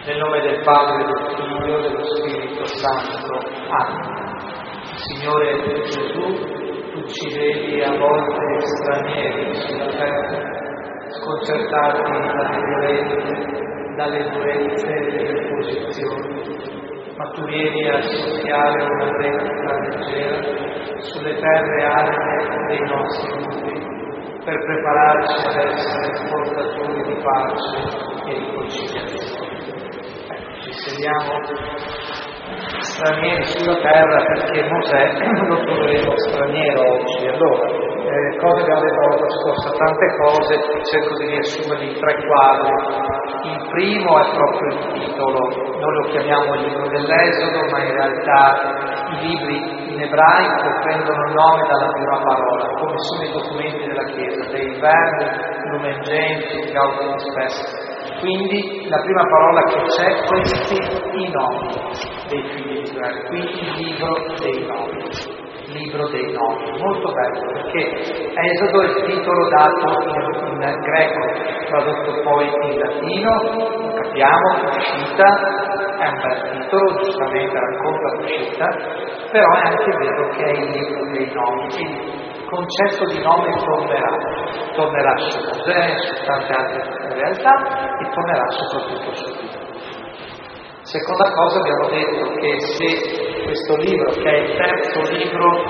Nel nome del Padre, del Figlio e dello Spirito Santo. Amen. Signore Gesù, tu ci vedi a volte stranieri sulla terra, sconcertati dalle violenze, dalle durezze delle posizioni, ma tu vieni a soffiare una brezza leggera sulle terre aride dei nostri luoghi, per prepararci ad essere portatori di pace e riconciliazione. Ci sediamo stranieri sulla terra perché Mosè lo troveremo straniero oggi. Allora, cosa abbiamo detto la volta scorsa? Tante cose, cerco di riassumerli in 3 quadri. Il primo è proprio il titolo, noi lo chiamiamo il libro dell'Esodo, ma in realtà i libri in ebraico prendono il nome dalla prima parola, come sono i documenti della Chiesa, dei verbi, Lumen Gentium, Gaudium Spes. Quindi la prima parola che c'è, questi i nomi dei figli di Israele, quindi il libro dei nomi. Libro dei nomi, molto bello, perché Esodo è il titolo dato in greco, tradotto poi in latino, lo capiamo, uscita, è un bel titolo, giustamente racconta l'uscita, però è anche vero che è il libro dei nomi, il concetto di nome tornerà su Mosè, su tante altre realtà e tornerà soprattutto su Dio. Seconda cosa, abbiamo detto che se questo libro, che è il terzo libro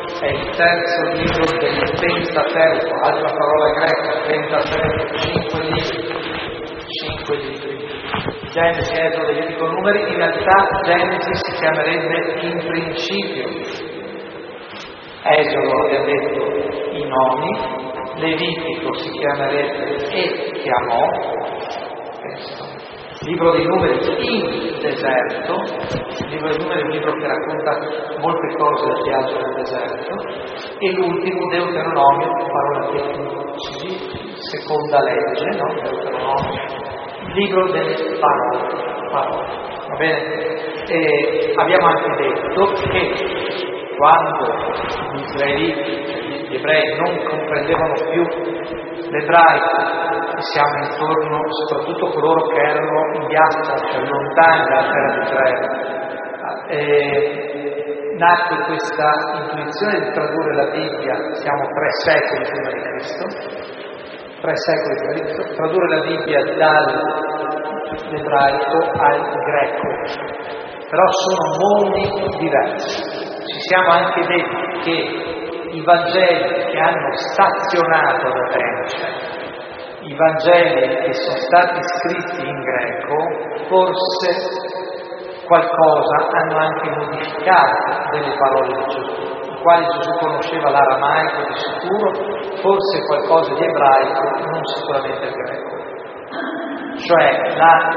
del Pentateuco, altra parola greca, Pentateuco, 5 libri, Genesi, Esodo, Levitico, Numeri, in realtà Genesi si chiamerebbe in principio, Esodo abbiamo detto i nomi, Levitico si chiamerebbe e chiamò, Libro dei Numeri in deserto, il Libro dei Numeri è un libro che racconta molte cose del viaggio nel deserto, e l'ultimo, Deuteronomio, parola che seconda legge, no? Deuteronomio, il libro delle parole, va bene? E abbiamo anche detto che quando gli israeliti, gli ebrei non comprendevano più l'ebraico, siamo intorno, soprattutto coloro che erano in Biafra, cioè lontani dalla terra di Israele, nacque questa intuizione di tradurre la Bibbia, siamo 3 secoli prima di Cristo, tradurre la Bibbia dall'ebraico al greco, però sono mondi diversi. Ci siamo anche detti che i Vangeli che hanno stazionato ad Atene, i Vangeli che sono stati scritti in greco, forse qualcosa hanno anche modificato delle parole di Gesù, i quali Gesù conosceva l'aramaico di sicuro, forse qualcosa di ebraico, non sicuramente il greco. Cioè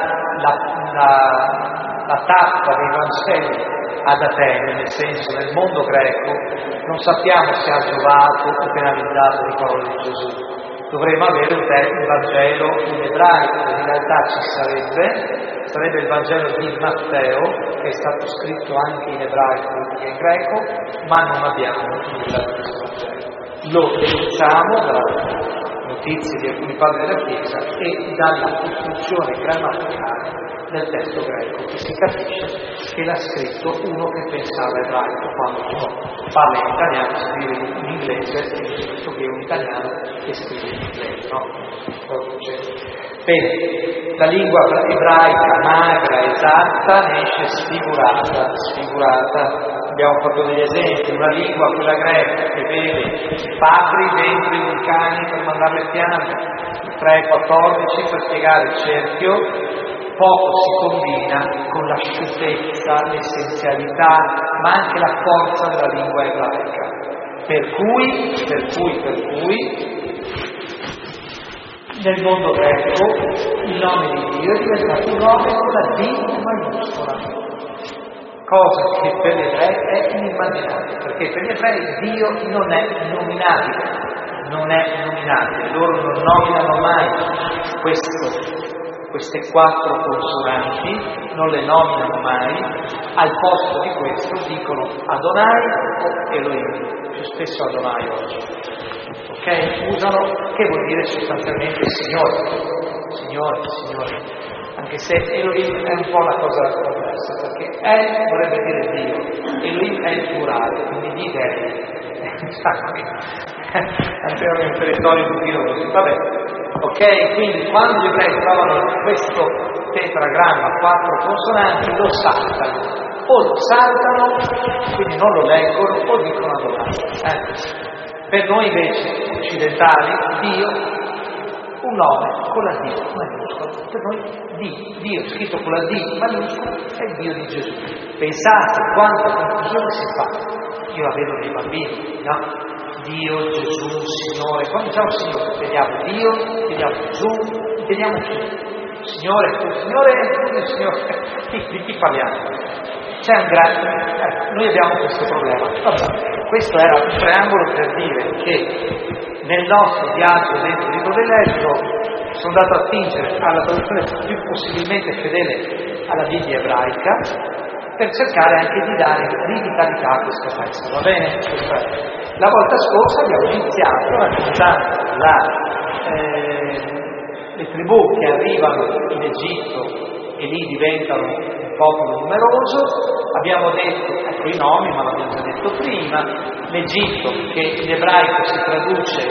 la tappa dei Vangeli ad Atene, nel senso nel mondo greco, non sappiamo se ha giovato o penalizzato le parole di Gesù. Dovremmo avere un Vangelo in ebraico, in realtà ci sarebbe il Vangelo di Matteo, che è stato scritto anche in ebraico e in greco, ma non abbiamo nulla di questo Vangelo. Lo deduciamo dalle notizie di alcuni padri della Chiesa e dalla costruzione grammaticale del testo greco, che si capisce che l'ha scritto uno che pensava ebraico, quando uno parla in italiano, scrive in inglese, piuttosto che un italiano che scrive in inglese, no? Bene, la lingua ebraica magra, esatta, ne esce sfigurata. Abbiamo fatto degli esempi, una lingua, quella greca, che vede padri dentro i vulcani per mandare le piante, 3,14 per spiegare il cerchio, poco si combina con l'asciuttezza, l'essenzialità, ma anche la forza della lingua ebraica. Per cui, nel mondo greco il nome di Dio è diventato un nome con la D maiuscola, cosa che per gli ebrei è inimmaginabile, perché per gli ebrei Dio non è nominabile, loro non nominano mai queste 4 consonanti, non le nominano mai, al posto di questo dicono Adonai o Elohim, più spesso Adonai oggi. Ok? Usano, che vuol dire sostanzialmente Signore. anche se Elohim è un po' una cosa diversa, perché El vorrebbe dire Dio, Elohim è il plurale, quindi gli dei. Andiamo in territori dubbiosi. Vabbè, ok, quindi quando gli ebrei trovano questo tetragramma, 4 consonanti, lo saltano. O lo saltano, quindi non lo leggono, o dicono Adonai. Per noi invece occidentali, Dio, un nome con la D maiuscola. Per noi Dio scritto con la D maiuscola è il Dio di Gesù. Pensate quanta confusione si fa. Io la vedo nei bambini, no? Dio, Gesù, Signore. Quando diciamo Signore, vediamo Dio, vediamo Gesù, vediamo chi? Signore, di chi parliamo? C'è un grande... noi abbiamo questo problema. Vabbè, questo era un preambolo per dire che nel nostro viaggio dentro il libro dell'Esodo sono andato a attingere alla traduzione più possibilmente fedele alla Bibbia ebraica per cercare anche di dare rivitalità a questo testo. Va bene? La volta scorsa abbiamo iniziato raccontando le tribù che arrivano in Egitto e lì diventano un popolo numeroso. Abbiamo detto, ecco i nomi, ma l'abbiamo già detto prima, l'Egitto che in ebraico si traduce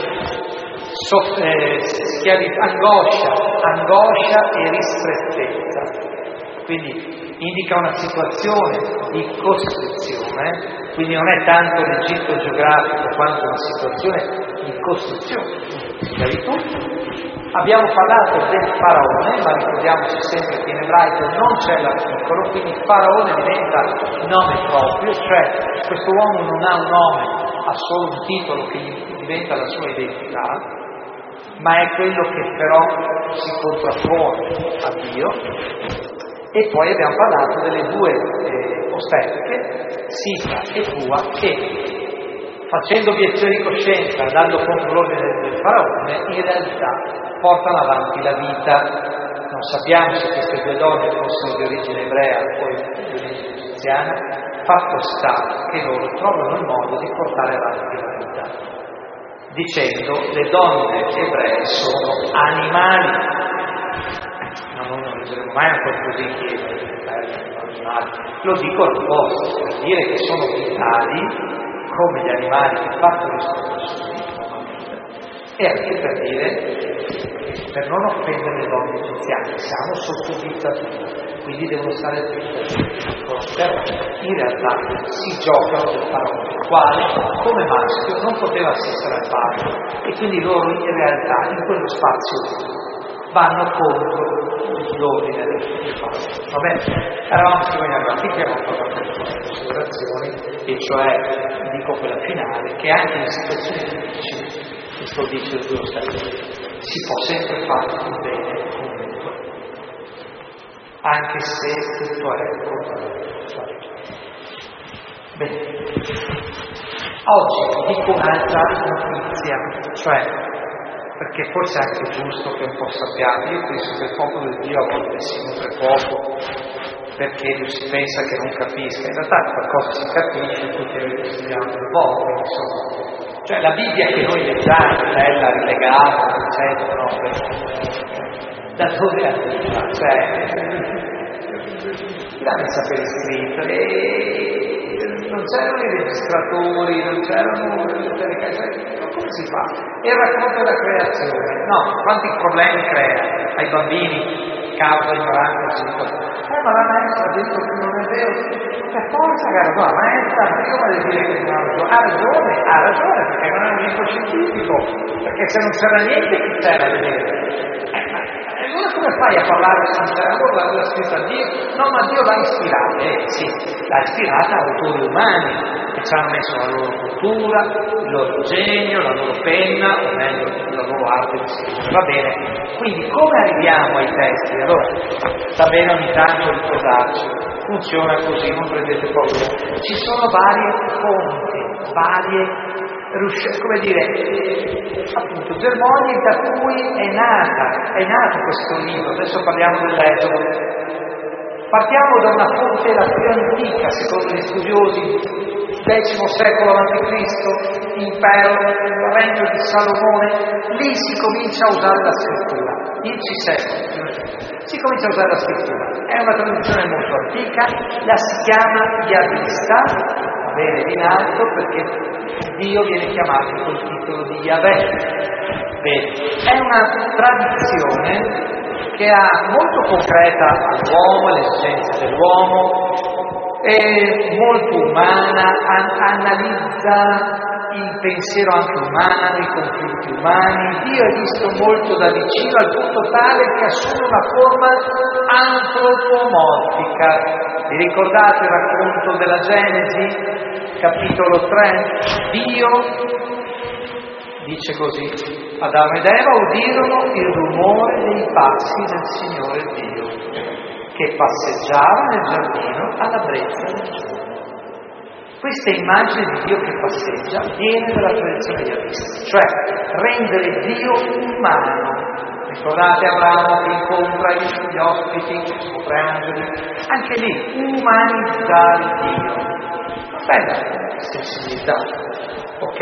angoscia e ristrettezza, quindi indica una situazione di costrizione, quindi non è tanto l'Egitto geografico quanto una situazione di costruzione, di schiavitù. Abbiamo parlato del faraone, ma ricordiamoci sempre che in ebraico non c'è l'articolo, quindi faraone diventa nome proprio, cioè questo uomo non ha un nome, ha solo un titolo che diventa la sua identità, ma è quello che però si contrappone a Dio. E poi abbiamo parlato delle due ostetriche, Sifra e Pua, che facendo obiezione di coscienza, andando contro l'ordine del faraone, in realtà portano avanti la vita. Non sappiamo se queste due donne fossero di origine ebrea o di origine egiziana, fatto sta che loro trovano il modo di portare avanti la vita, dicendo le donne ebree sono animali. Ma noi non leggeremo mai un qualcosa in chiesa, animali. Lo dico apposta, per dire che sono vitali come gli animali che fatto riscontro e anche per dire, per non offendere le donne egiziane, siamo sotto dittatura, quindi devono stare zitte. Però in realtà si giocano del faraone, il quale come maschio non poteva assistere al parto, e quindi loro in realtà in quello spazio vanno contro l'ordine del faraone. Va bene? Eravamo prima arrivati che abbiamo fatto alcune considerazioni, e cioè dico quella finale, che anche in situazioni difficili, questo dice il Dio stesso, si può sempre fare il bene comunque, anche se tutto è contrario. Bene, oggi dico un'altra notizia, cioè perché forse è anche giusto che un po' sappiate. Io penso che il popolo di Dio a volte si nutre poco, perché si pensa che non capisca. In realtà qualcosa si capisce, tutti avete studiato un po', insomma. Cioè la Bibbia che noi leggiamo, bella, rilegata, eccetera, no? Da dove arriva? Cioè, chi l'ha messa per iscritto? E non c'erano i registratori, non c'erano le telecamere, come si fa? E il racconto della creazione, no, quanti problemi crea ai bambini, causa ignoranza, ma la maestra ha detto che non è vero, per forza, cara, no, la maestra prima di dire che non ha ragione, perché non è un libro scientifico, perché se non c'era niente chi c'era a vedere? Allora come fai a parlare sincero? Allora l'ha scritta Dio? No, ma Dio l'ha ispirata, sì, l'ha ispirata a autori umani che ci hanno messo la loro cultura, il loro genio, la loro penna, o meglio, la loro arte di scrivere. Va bene, quindi come arriviamo ai testi? Allora, sta bene ogni tanto ricordarci, funziona così, non prendete paura. Ci sono varie fonti, come dire, appunto, germogli da cui è nato questo libro. Adesso parliamo dell'Esodo. Partiamo da una fonte la più antica, secondo gli studiosi, X secolo a.C., impero, regno di Salomone, lì si comincia a usare la scrittura, 10 secoli si comincia a usare la scrittura. È una tradizione molto antica, la si chiama Yavista, va bene, in alto, perché Dio viene chiamato col titolo di Yahweh. Bene, è una tradizione che ha molto concreta all'uomo, alle esigenze dell'uomo, è molto umana, analizza il pensiero anche umano, i conflitti umani. Dio è visto molto da vicino al punto tale che assume una forma antropomorfica. Vi ricordate il racconto della Genesi, capitolo 3? Dio dice così: Adamo ed Eva udirono il rumore dei passi del Signore Dio, che passeggiava nel giardino alla brezza del giorno. Questa immagine di Dio che passeggia viene dalla tradizione yavista, cioè rendere Dio umano. Ricordate Abramo che incontra gli ospiti, sono 3 angeli, anche lì umanizzare Dio. Bella sensibilità, ok?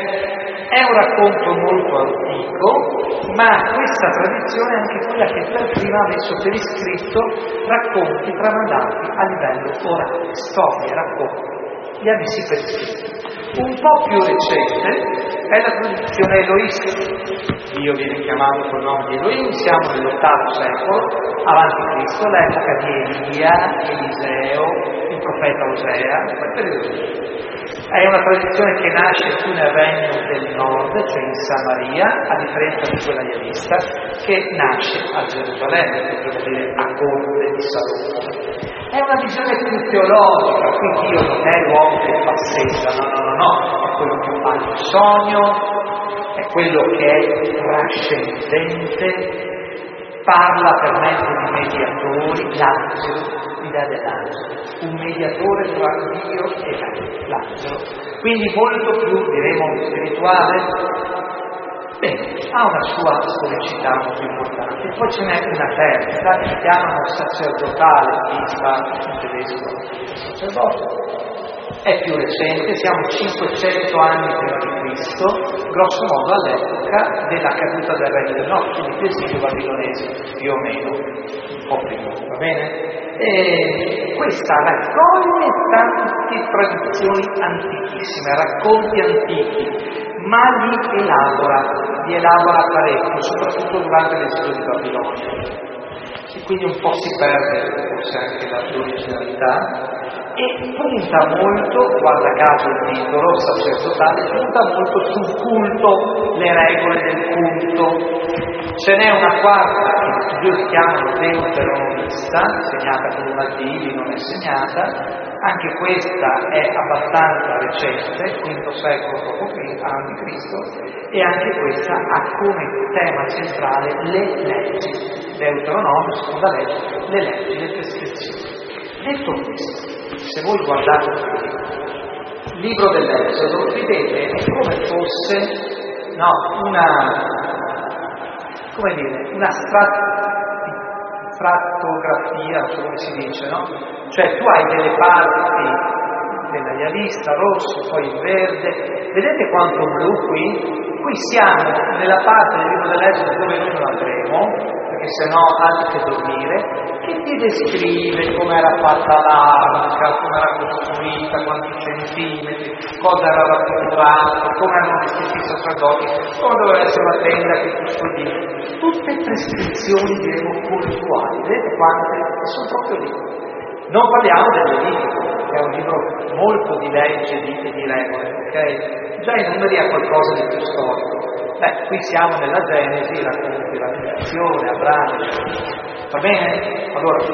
È un racconto molto antico, ma questa tradizione è anche quella che per prima ha messo per iscritto racconti tramandati a livello orale, storie, racconti. Li ha messi per iscritto. Un po' più recente è la tradizione eloista. Dio viene chiamato col nome di Elohim, siamo nell'8° secolo a.C., l'epoca di Elia, Eliseo, il profeta Osea, quel periodo. È una tradizione che nasce più nel regno del nord, cioè in Samaria, a differenza di quella yavista, che nasce a Gerusalemme, che vuol dire a corte di Salomone. È una visione più teologica, qui Dio non è l'uomo che passeggia, no, è quello che fa il sogno, è quello che è trascendente, parla per mezzo di mediatori, l'angelo, l'idea dell'angelo, un mediatore tra Dio e l'angelo, quindi molto più, diremo, spirituale. Bene, ha una sua storicità molto importante. Poi ce n'è una terza, che si chiamano sacerdotale, vista in tedesco sacerdote. È più recente, siamo 500 anni prima di Cristo, grosso modo all'epoca della caduta del regno del nord, quindi del esilio babilonese, più o meno, un po' prima, va bene? E questa raccoglie tante tradizioni antichissime, racconti antichi, ma li elabora parecchio, soprattutto durante l'esilio di Babilonia. E quindi un po' si perde forse anche l'originalità. E punta molto, guarda caso il titolo sacerdotale, punta molto sul culto, le regole del culto. Ce n'è una quarta che gli studiosi chiamano deuteronomista, segnata con una D, non è segnata. Anche questa è abbastanza recente, V secolo a.C., e anche questa ha come tema centrale le leggi. Deuteronomio, seconda legge, le leggi, le prescrizioni. Detto questo, se voi guardate il libro dell'Esodo, vedete, è come fosse una strattografia, non so come si dice, no? Cioè tu hai delle parti della yavista, rosso, poi il verde, vedete quanto blu qui? Qui siamo nella parte del libro dell'Esodo dove noi non andremo, perché sennò altro che dormire, che ti descrive come era fatta l'arca, come era costruita, quanti centimetri, cosa era raffigurato, come erano vestiti i sacerdoti, come doveva essere la tenda che custodì. Tutte prescrizioni, diremo, cultuali, vedete quante? Sono proprio lì. Non parliamo del Levitico, che è un libro molto di legge e di regole, ok? Già i numeri ha qualcosa di più storico. Qui siamo nella Genesi, racconti la creazione, Abramo, va bene? Allora,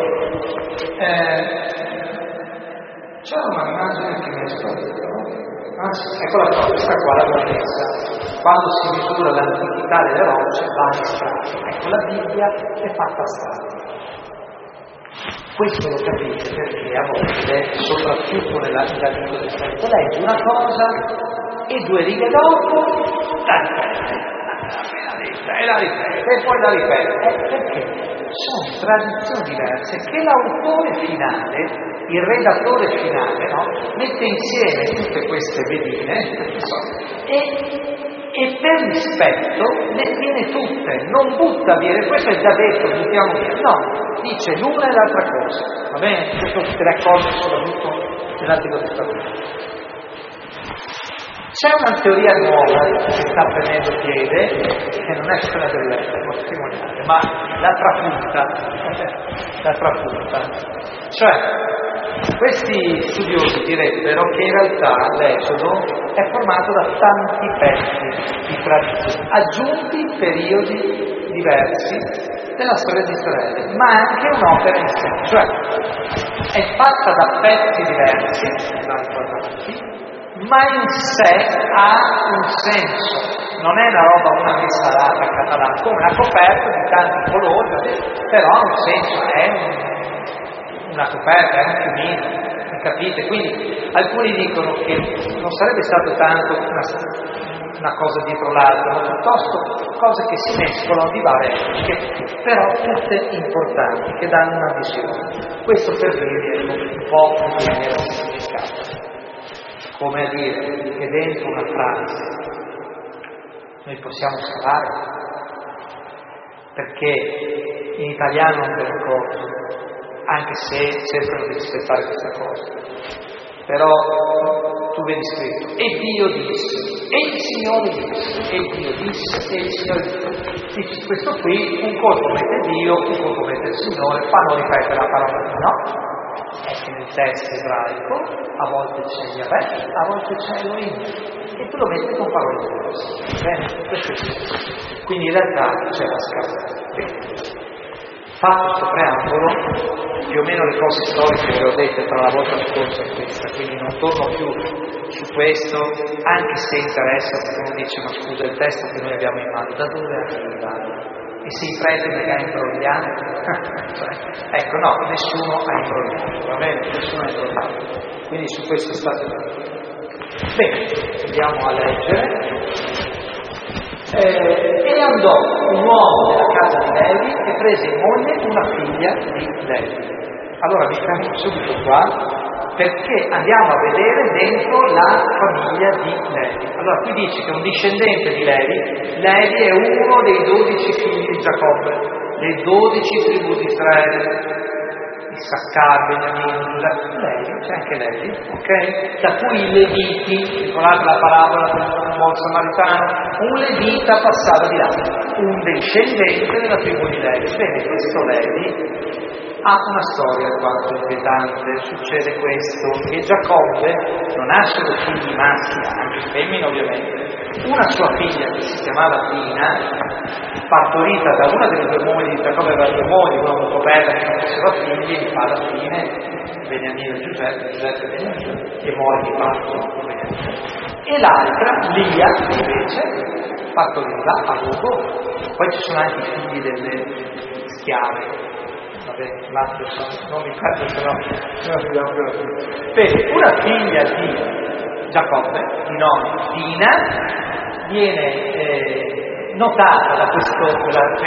c'è un'immagine che mi è sparita, no? Anzi, eccola qua, questa qua l'abbiamo messa. Quando si misura l'antichità delle rocce va a strati. Ecco, la Bibbia è fatta a strati. Questo lo capite perché a volte, soprattutto nella Bibbia Testamento, leggi una cosa e 2 righe dopo la ripete e poi la ripete. Perché sono tradizioni diverse che l'autore finale il redattore finale, no? Mette insieme tutte queste vedine e per rispetto le tiene tutte, non butta via, questo è già detto, buttiamo via, no, dice l'una e l'altra cosa, va bene? Questo si raccolge soprattutto nell'Antico Testamento. C'è una teoria nuova che sta prendendo piede, che non è quella del matrimoniale, ma la trapunta. Cioè, questi studiosi direbbero che in realtà l'Esodo è formato da tanti pezzi di tradizioni, aggiunti in periodi diversi della storia di Israele, ma anche un'opera in sé, cioè è fatta da pezzi diversi, ma in sé ha un senso, non è una roba, una messalata catalana, come una coperta di tanti colori, però ha un senso, è una coperta, è un piumino, capite? Quindi alcuni dicono che non sarebbe stato tanto una cosa dietro l'altra, ma piuttosto cose che si mescolano di varie epoche, però tutte importanti, che danno una visione. Questo per dirvi un po' in maniera semplificata. Come a dire che dentro una frase noi possiamo scavare, perché in italiano non ve lo anche se cercano di rispettare questa cosa. Però tu vedi scritto, e Dio disse, e il Signore disse, e Dio disse, e il Signore disse. Dici questo qui, un colpo mette Dio, un colpo mette il Signore, fanno ripetere la parola, no? È che nel testo ebraico a volte c'è Yahweh, a volte c'è Elohim, e tu lo metti con parole diverse. Bene? Questo è tutto. Quindi in realtà c'è la scarsa. Fatto questo preambolo, più o meno le cose storiche le ho dette tra la volta scorsa e questa, quindi non torno più su questo, anche se interessa, perché uno dice ma scusa il testo che noi abbiamo in mano, da dove arriva? E se i preti magari imbrogliano? Ecco, no, nessuno ha imbrogliato, va bene? Nessuno ha imbrogliato. Quindi su questo state bene, andiamo a leggere. E andò un uomo della casa di Levi e prese in moglie una figlia di Levi. Allora mi fermo subito qua, perché andiamo a vedere dentro la famiglia di Levi. Allora qui dice che un discendente di Levi è uno dei 12 figli di Giacobbe, le 12 tribù di Israele, Issaccar, Beniamino, Giuseppe, Levi, c'è anche Levi, ok? Da cui i Leviti, ricordate la parabola del buon samaritano, un Levita passava di là, un discendente della tribù di Levi. Bene, questo Levi ha una storia alquanto inquietante. Succede questo, che Giacobbe non ha solo figli maschi, ha anche femmine ovviamente. Una sua figlia che si chiamava Dina, partorita da una delle due mogli di Giacobbe, aveva due mogli, una molto bella che non faceva figli, e fa alla fine Beniamino e Giuseppe e Beniamino, e muore di parto. E l'altra, Lia, invece, partorita a Lugo. Poi ci sono anche i figli delle schiave. Ma non mi faccio, se no bene, una figlia di Giacobbe, di nome Dina, viene notata da questo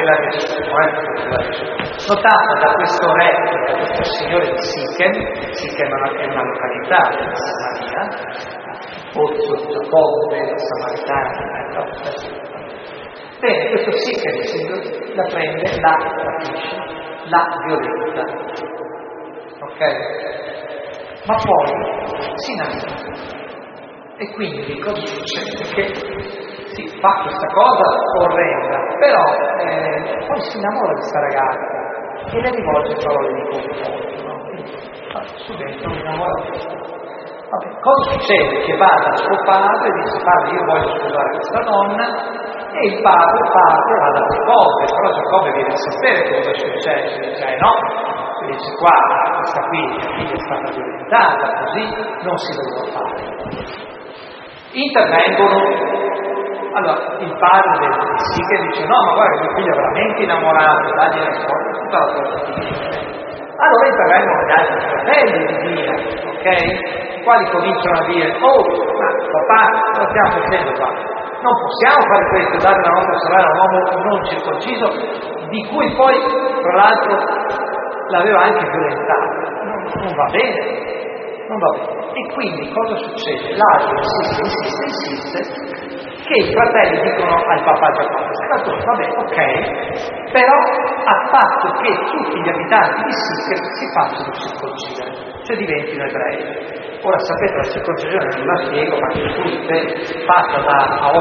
notata da questo re, da questo signore di Sichem è una località della Samaria, pozzo di Giacobbe, la Samaritana. Bene, questo Sichem la prende, la rapisce, la violenta, ok? Ma poi si innamora. E quindi cosa succede? Che si fa questa cosa orrenda, però poi si innamora di questa ragazza e le rivolge parole di conforto, no? Quindi su dentro mi innamora di questa. Vabbè, cosa succede? Che va da suo padre e dice: padre, io voglio sposare questa donna. E il padre va da Giacobbe, però Giacobbe viene a sapere che cosa è successo, dice no, e dice qua, questa qui, mia figlia è stata violentata, così non si doveva fare. Intervengono, allora il padre del Sichem dice no, ma guarda, mio figlio è veramente innamorato, dagli la storia, tutta la sua figlia. Allora intervengono gli altri fratelli di Dina, ok? I quali cominciano a dire, oh, ma papà, cosa stiamo facendo qua? Non possiamo fare questo, dare la nostra sorella a un uomo non circonciso, di cui poi, tra l'altro, l'aveva anche violentato, non va bene, non va bene. E quindi cosa succede? L'asino insiste, che i fratelli dicono al papà Giacobbe: va bene, ok, però ha fatto che tutti gli abitanti di Sichel si facciano circoncidere, cioè diventino ebrei. Ora sapete, la circoncisione non la spiego, ma fatta a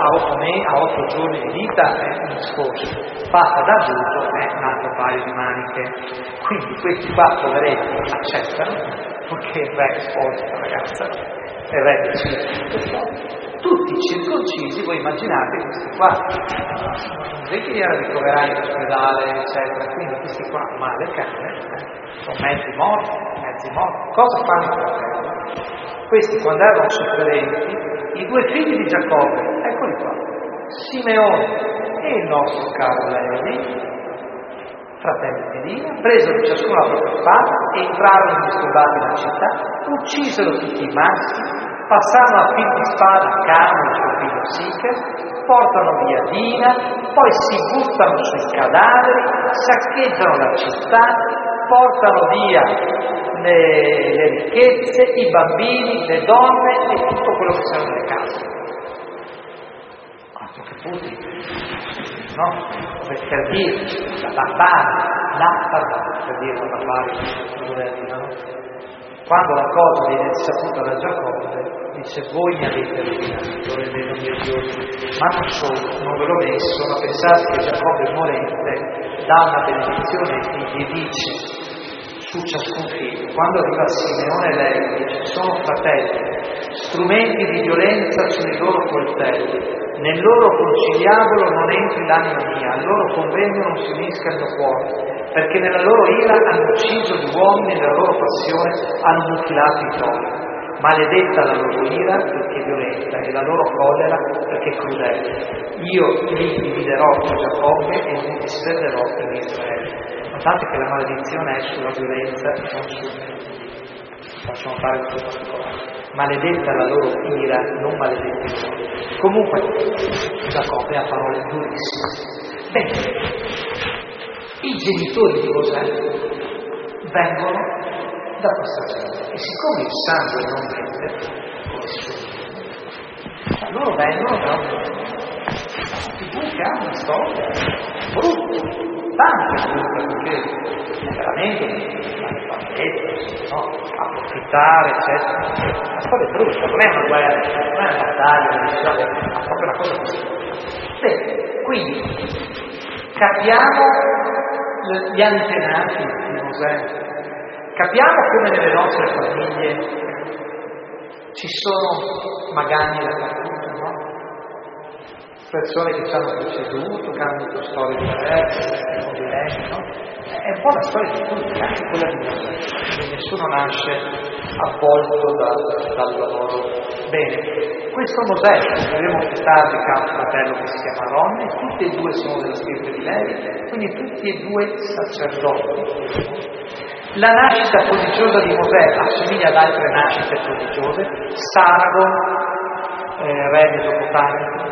8 giorni di vita è un discorso, fatta da adulto è un altro paio di maniche. Quindi questi 4 poveretti accettano, perché il re sposa la ragazza, il re decide tutti circoncisi. Voi immaginate questi qua, non è che li era ricoverati in ospedale, eccetera, quindi questi qua male cane, sono mezzi morti, cosa fanno i fratelli? Questi quando erano credenti, i 2 figli di Giacobbe, eccoli qua, Simeone e il nostro caro Levi, fratelli di Dina, presero ciascuno la propria spada, entrarono disturbati nella città, uccisero tutti i maschi, passarono a fil di spada a Carmo, il suo figlio Sichel, portano via Dina, poi si buttano sui cadaveri, saccheggiano la città, portano via le ricchezze, i bambini, le donne e tutto quello che c'era nelle case. Altro che puti, no? Per dire, la barbara, per dire la barbarie, no? Quando la cosa viene saputa da Giacobbe, dice: voi mi avete rovinato, rendendo mio Dio, ma non solo, non ve l'ho messo, ma pensate che Giacobbe morente dà una benedizione e gli dice su ciascun figlio. Quando arriva Simeone e Levi, dice: sono fratelli, strumenti di violenza sono i loro coltelli, nel loro conciliabolo non entri l'anima mia, al loro convegno non si unisca il mio cuore, perché nella loro ira hanno ucciso gli uomini e nella loro passione hanno mutilato i tori. Maledetta la loro ira perché violenta e la loro collera perché crudele. Io li dividerò con Giacobbe e li disperderò in Israele. Notate che la maledizione è sulla violenza e non su me. Facciamo fare questo particolare. Maledetta la loro ira, non maledetti loro. Comunque, Giacobbe ha parole durissime. Bene, i genitori di Mosè vengono da questa gente e siccome il sangue non mente, come si suol dire, loro vengono da una figura che ha una storia brutta, tante brutte, perché veramente no? Approfittare, eccetera. La storia è brutta, non è una guerra, non è una battaglia, è proprio una cosa così. Bene, quindi capiamo gli antenati di Mosè, capiamo come nelle nostre famiglie ci sono magani dappertutto, no? Persone che ci hanno preceduto, che hanno avuto storie diverse, modelli, no? È un po' la storia di tutti, anche quella di Mosè, quindi nessuno nasce avvolto dal lavoro. Bene, questo Mosè, che vedremo più tardi, che ha un fratello che si chiama Ronne, tutti e 2 sono della stirpe di Levi, quindi tutti e 2 sacerdoti. La nascita prodigiosa di Mosè assomiglia ad altre nascite prodigiose: Sargon, re mesopotamico,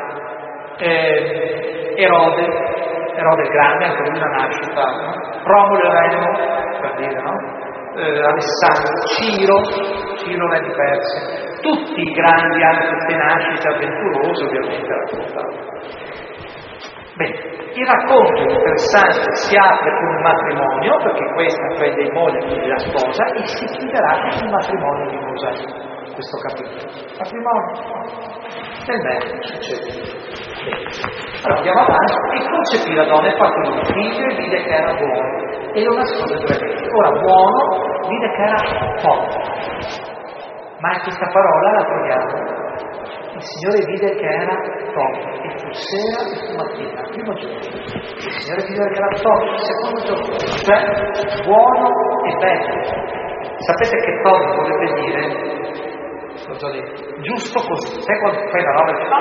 Erode il Grande, anche lui una nascita, no? Romolo e Remo, per dire, no? Alessandro, Ciro re di Persia, tutti i grandi hanno queste nascite avventurose, ovviamente raccontate. Bene, il racconto interessante si apre con il matrimonio, perché questa prende in moglie quindi la sposa, e si chiuderà con il matrimonio di Mosè, questo capitolo. Matrimonio, nel mezzo succede. Allora andiamo avanti, e concepì la donna e partorì un figlio e vide che era buono e lo nascose 3 mesi. Ora buono vide che era forte, ma questa parola la troviamo. Il Signore vide che era forte e fu sera e fu mattina, il primo giorno. Il Signore vide che era forte il secondo giorno, cioè buono e bello. Sapete che cosa volete dire? L'ho già detto, giusto così. Sai quando fai una roba e dici: no,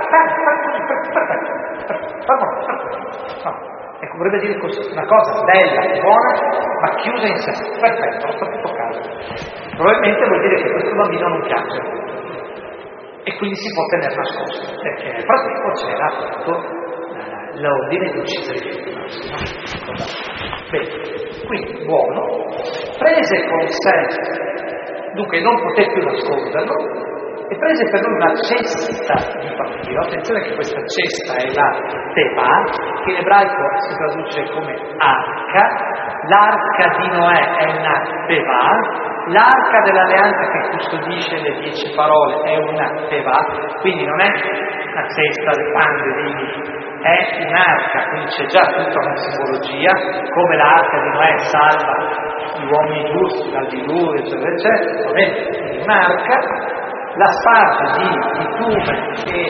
perfetto. Ecco, vorrebbe dire così, una cosa bella, buona, ma chiusa in sé. Perfetto, non sto più toccando. Probabilmente vuol dire che questo bambino non piace e quindi si può tenere nascosto, perché nel frattempo c'era appunto l'ordine di uccidere i figli nostri, no? Bene, quindi buono, prese con sé, dunque non poté più nasconderlo, e prese per lui una cesta di bambino. Attenzione che questa cesta è la teva, che in ebraico si traduce come arca. L'arca di Noè è una teva, l'arca dell'alleanza che custodisce le 10 parole è una teva, quindi non è una cesta di pane, è un'arca, quindi c'è già tutta una simbologia, come l'arca di Noè salva gli uomini giusti dal diluvio, eccetera, eccetera. Va bene, quindi un'arca. La sparge di bitume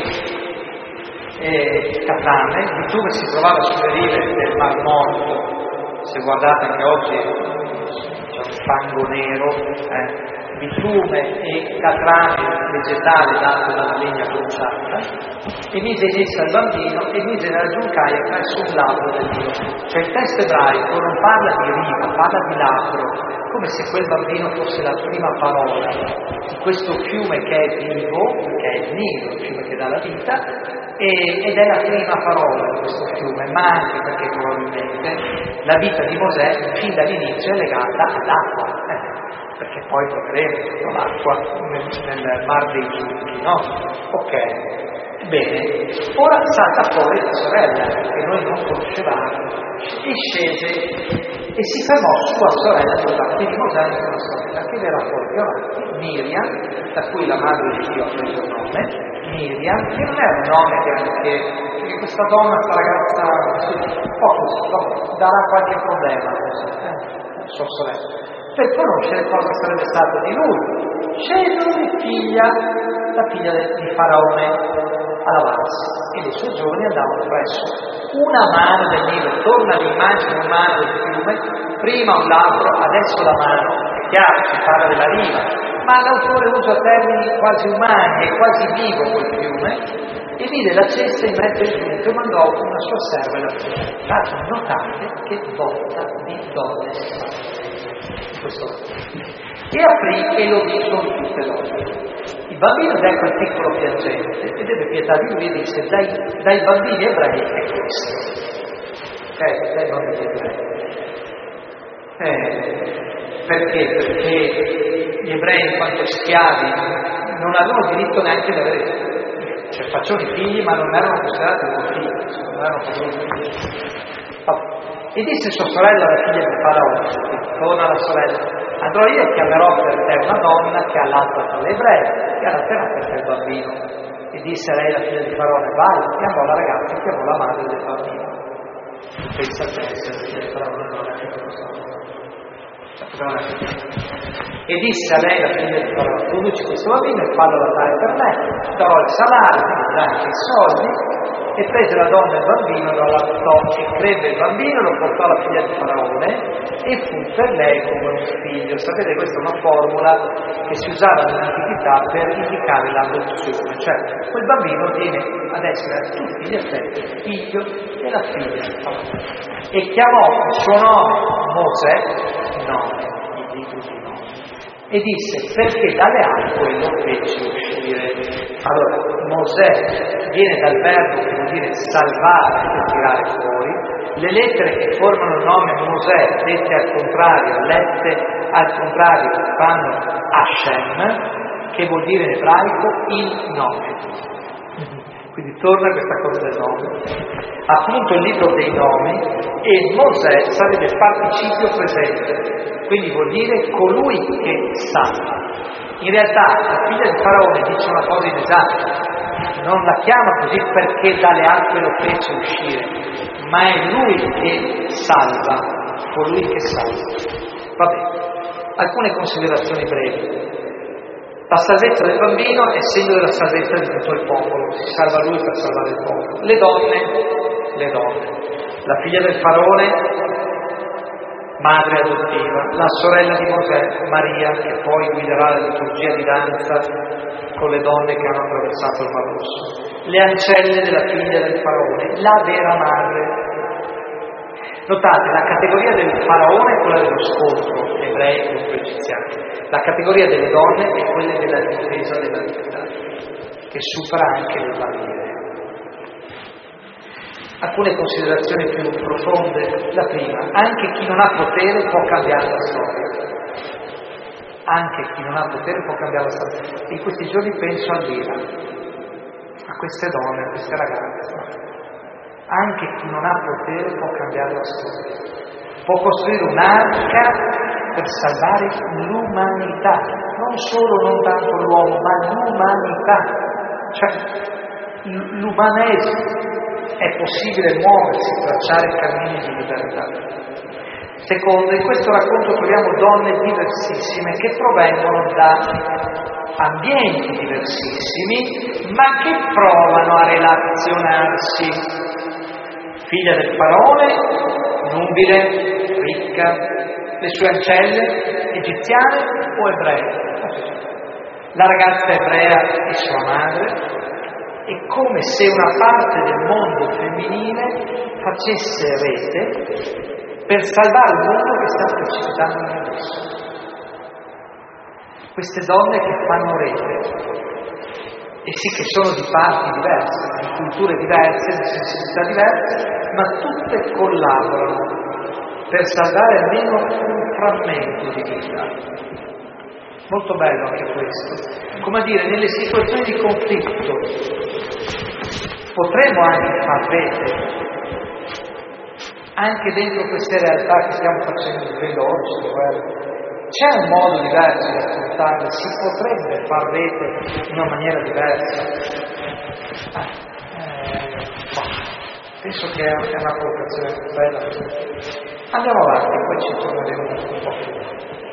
e catrame. Il bitume si trovava sulle rive del Mar Morto, se guardate anche oggi c'è un fango nero, bitume e catrame vegetale dato dalla legna bruciata, e mise in essa il bambino e mise nella giuncaia presso un labbro del Dio. Cioè il testo ebraico non parla di riva, parla di labbro, come se quel bambino fosse la prima parola di questo fiume che è vivo, che è il Nilo, il fiume che dà la vita, ed è la prima parola di questo fiume, ma anche perché probabilmente la vita di Mosè fin dall'inizio è legata all'acqua, perché poi troveremo l'acqua nel mar dei giusti, no? Ok. Bene, ora salta fuori la sorella, che noi non conoscevamo, e scese e si fermò sua sorella davanti di Mosè, una sorella che verrà poi più avanti, Miriam, da cui la madre di Dio ha preso il nome, Miriam, che non è un nome perché questa donna, questa ragazza, poco, darà qualche problema a sua sorella, per conoscere cosa sarebbe stato di lui. Scegliono la figlia di Faraone, a lavarsi, e le sue giovani andavano presso una mano del Nilo. Torna l'immagine umana del fiume, prima un labbro, adesso la mano. È chiaro, si parla della riva, ma l'autore usa termini quasi umani, è quasi vivo quel fiume, e vide la cesta in mezzo al giunto e mandò una sua serva e la figlia. Notate che volta di donne questo. E aprì e lo vide con tutte le donne. Il bambino dà quel piccolo piangente e ebbe pietà di lui e disse: dai bambini ebrei è questo. Dai bambini ebrei. Perché? Perché gli ebrei, in quanto schiavi, non avevano diritto neanche di avere, cioè facevano i figli, ma non erano considerati loro figli, non erano padroni. E disse sua sorella, la figlia di Faraone, torna la sorella: andrò io e chiamerò per te una donna che ha l'altra tra le ebree, che adatterà per te il bambino. E disse lei, la figlia di Faraone: vai. Chiamò la ragazza e chiamò la madre del bambino. Pensa a te, se la figlia di Faraone non è e disse a lei, la figlia di Faraone: produci questo bambino e fallo adattare per me, darò il salario, anche i soldi. E prese la donna e il bambino, lo allattò, e crebbe il bambino, lo portò alla figlia di Faraone e fu per lei come un figlio. Sapete, questa è una formula che si usava nell'antichità per indicare l'adozione, cioè quel bambino viene ad essere a tutti gli effetti figlio della figlia di Faraone. E chiamò il suo nome Mosè, il libro di nome, e disse: perché dalle acque lo fece uscire. Allora, Mosè viene dal verbo che vuol dire salvare e tirare fuori. Le lettere che formano il nome Mosè, dette al contrario, lette al contrario, fanno Hashem, che vuol dire in ebraico il nome. Quindi torna questa cosa del nome. Appunto il libro dei nomi, e Mosè sarebbe participio presente, quindi vuol dire colui che salva. In realtà la figlia di Faraone dice una cosa inesatta, non la chiama così perché dalle acque lo fece uscire, ma è lui che salva, colui che salva. Va bene, alcune considerazioni brevi. La salvezza del bambino è segno della salvezza di tutto il popolo, si salva lui per salvare il popolo. Le donne, la figlia del Faraone, madre adottiva, la sorella di Mosè, Maria, che poi guiderà la liturgia di danza con le donne che hanno attraversato il Mar Rosso, le ancelle della figlia del Faraone, la vera madre. Notate, la categoria del Faraone è quella dello scontro ebrei contro egiziani, la categoria delle donne è quella della difesa della vita, che supera anche le barriere. alcune considerazioni più profonde. La prima, anche chi non ha potere può cambiare la storia. Anche chi non ha potere può cambiare la storia. In questi giorni penso a Lira, a queste donne, a queste ragazze. Anche chi non ha potere può cambiare la storia. Può costruire un'arca per salvare l'umanità, non solo, non tanto l'uomo, ma l'umanità, cioè l'umanesimo. È possibile muoversi, tracciare cammini di libertà. Secondo, in questo racconto troviamo donne diversissime che provengono da ambienti diversissimi, ma che provano a relazionarsi. Figlia del faraone, nubile, ricca, le sue ancelle egiziane o ebree. La ragazza ebrea e sua madre. È come se una parte del mondo femminile facesse rete per salvare il mondo che sta precipitando nell'abisso. Queste donne che fanno rete, e sì che sono di parti diverse, di culture diverse, di sensibilità diverse, ma tutte collaborano per salvare almeno un frammento di vita. Molto bello anche questo. Come a dire, nelle situazioni di conflitto potremmo anche far rete, anche dentro queste realtà che stiamo facendo veloci, c'è un modo diverso di affrontarle, si potrebbe far rete in una maniera diversa. Penso che è una provocazione bella. Andiamo avanti, poi ci torneremo un po'.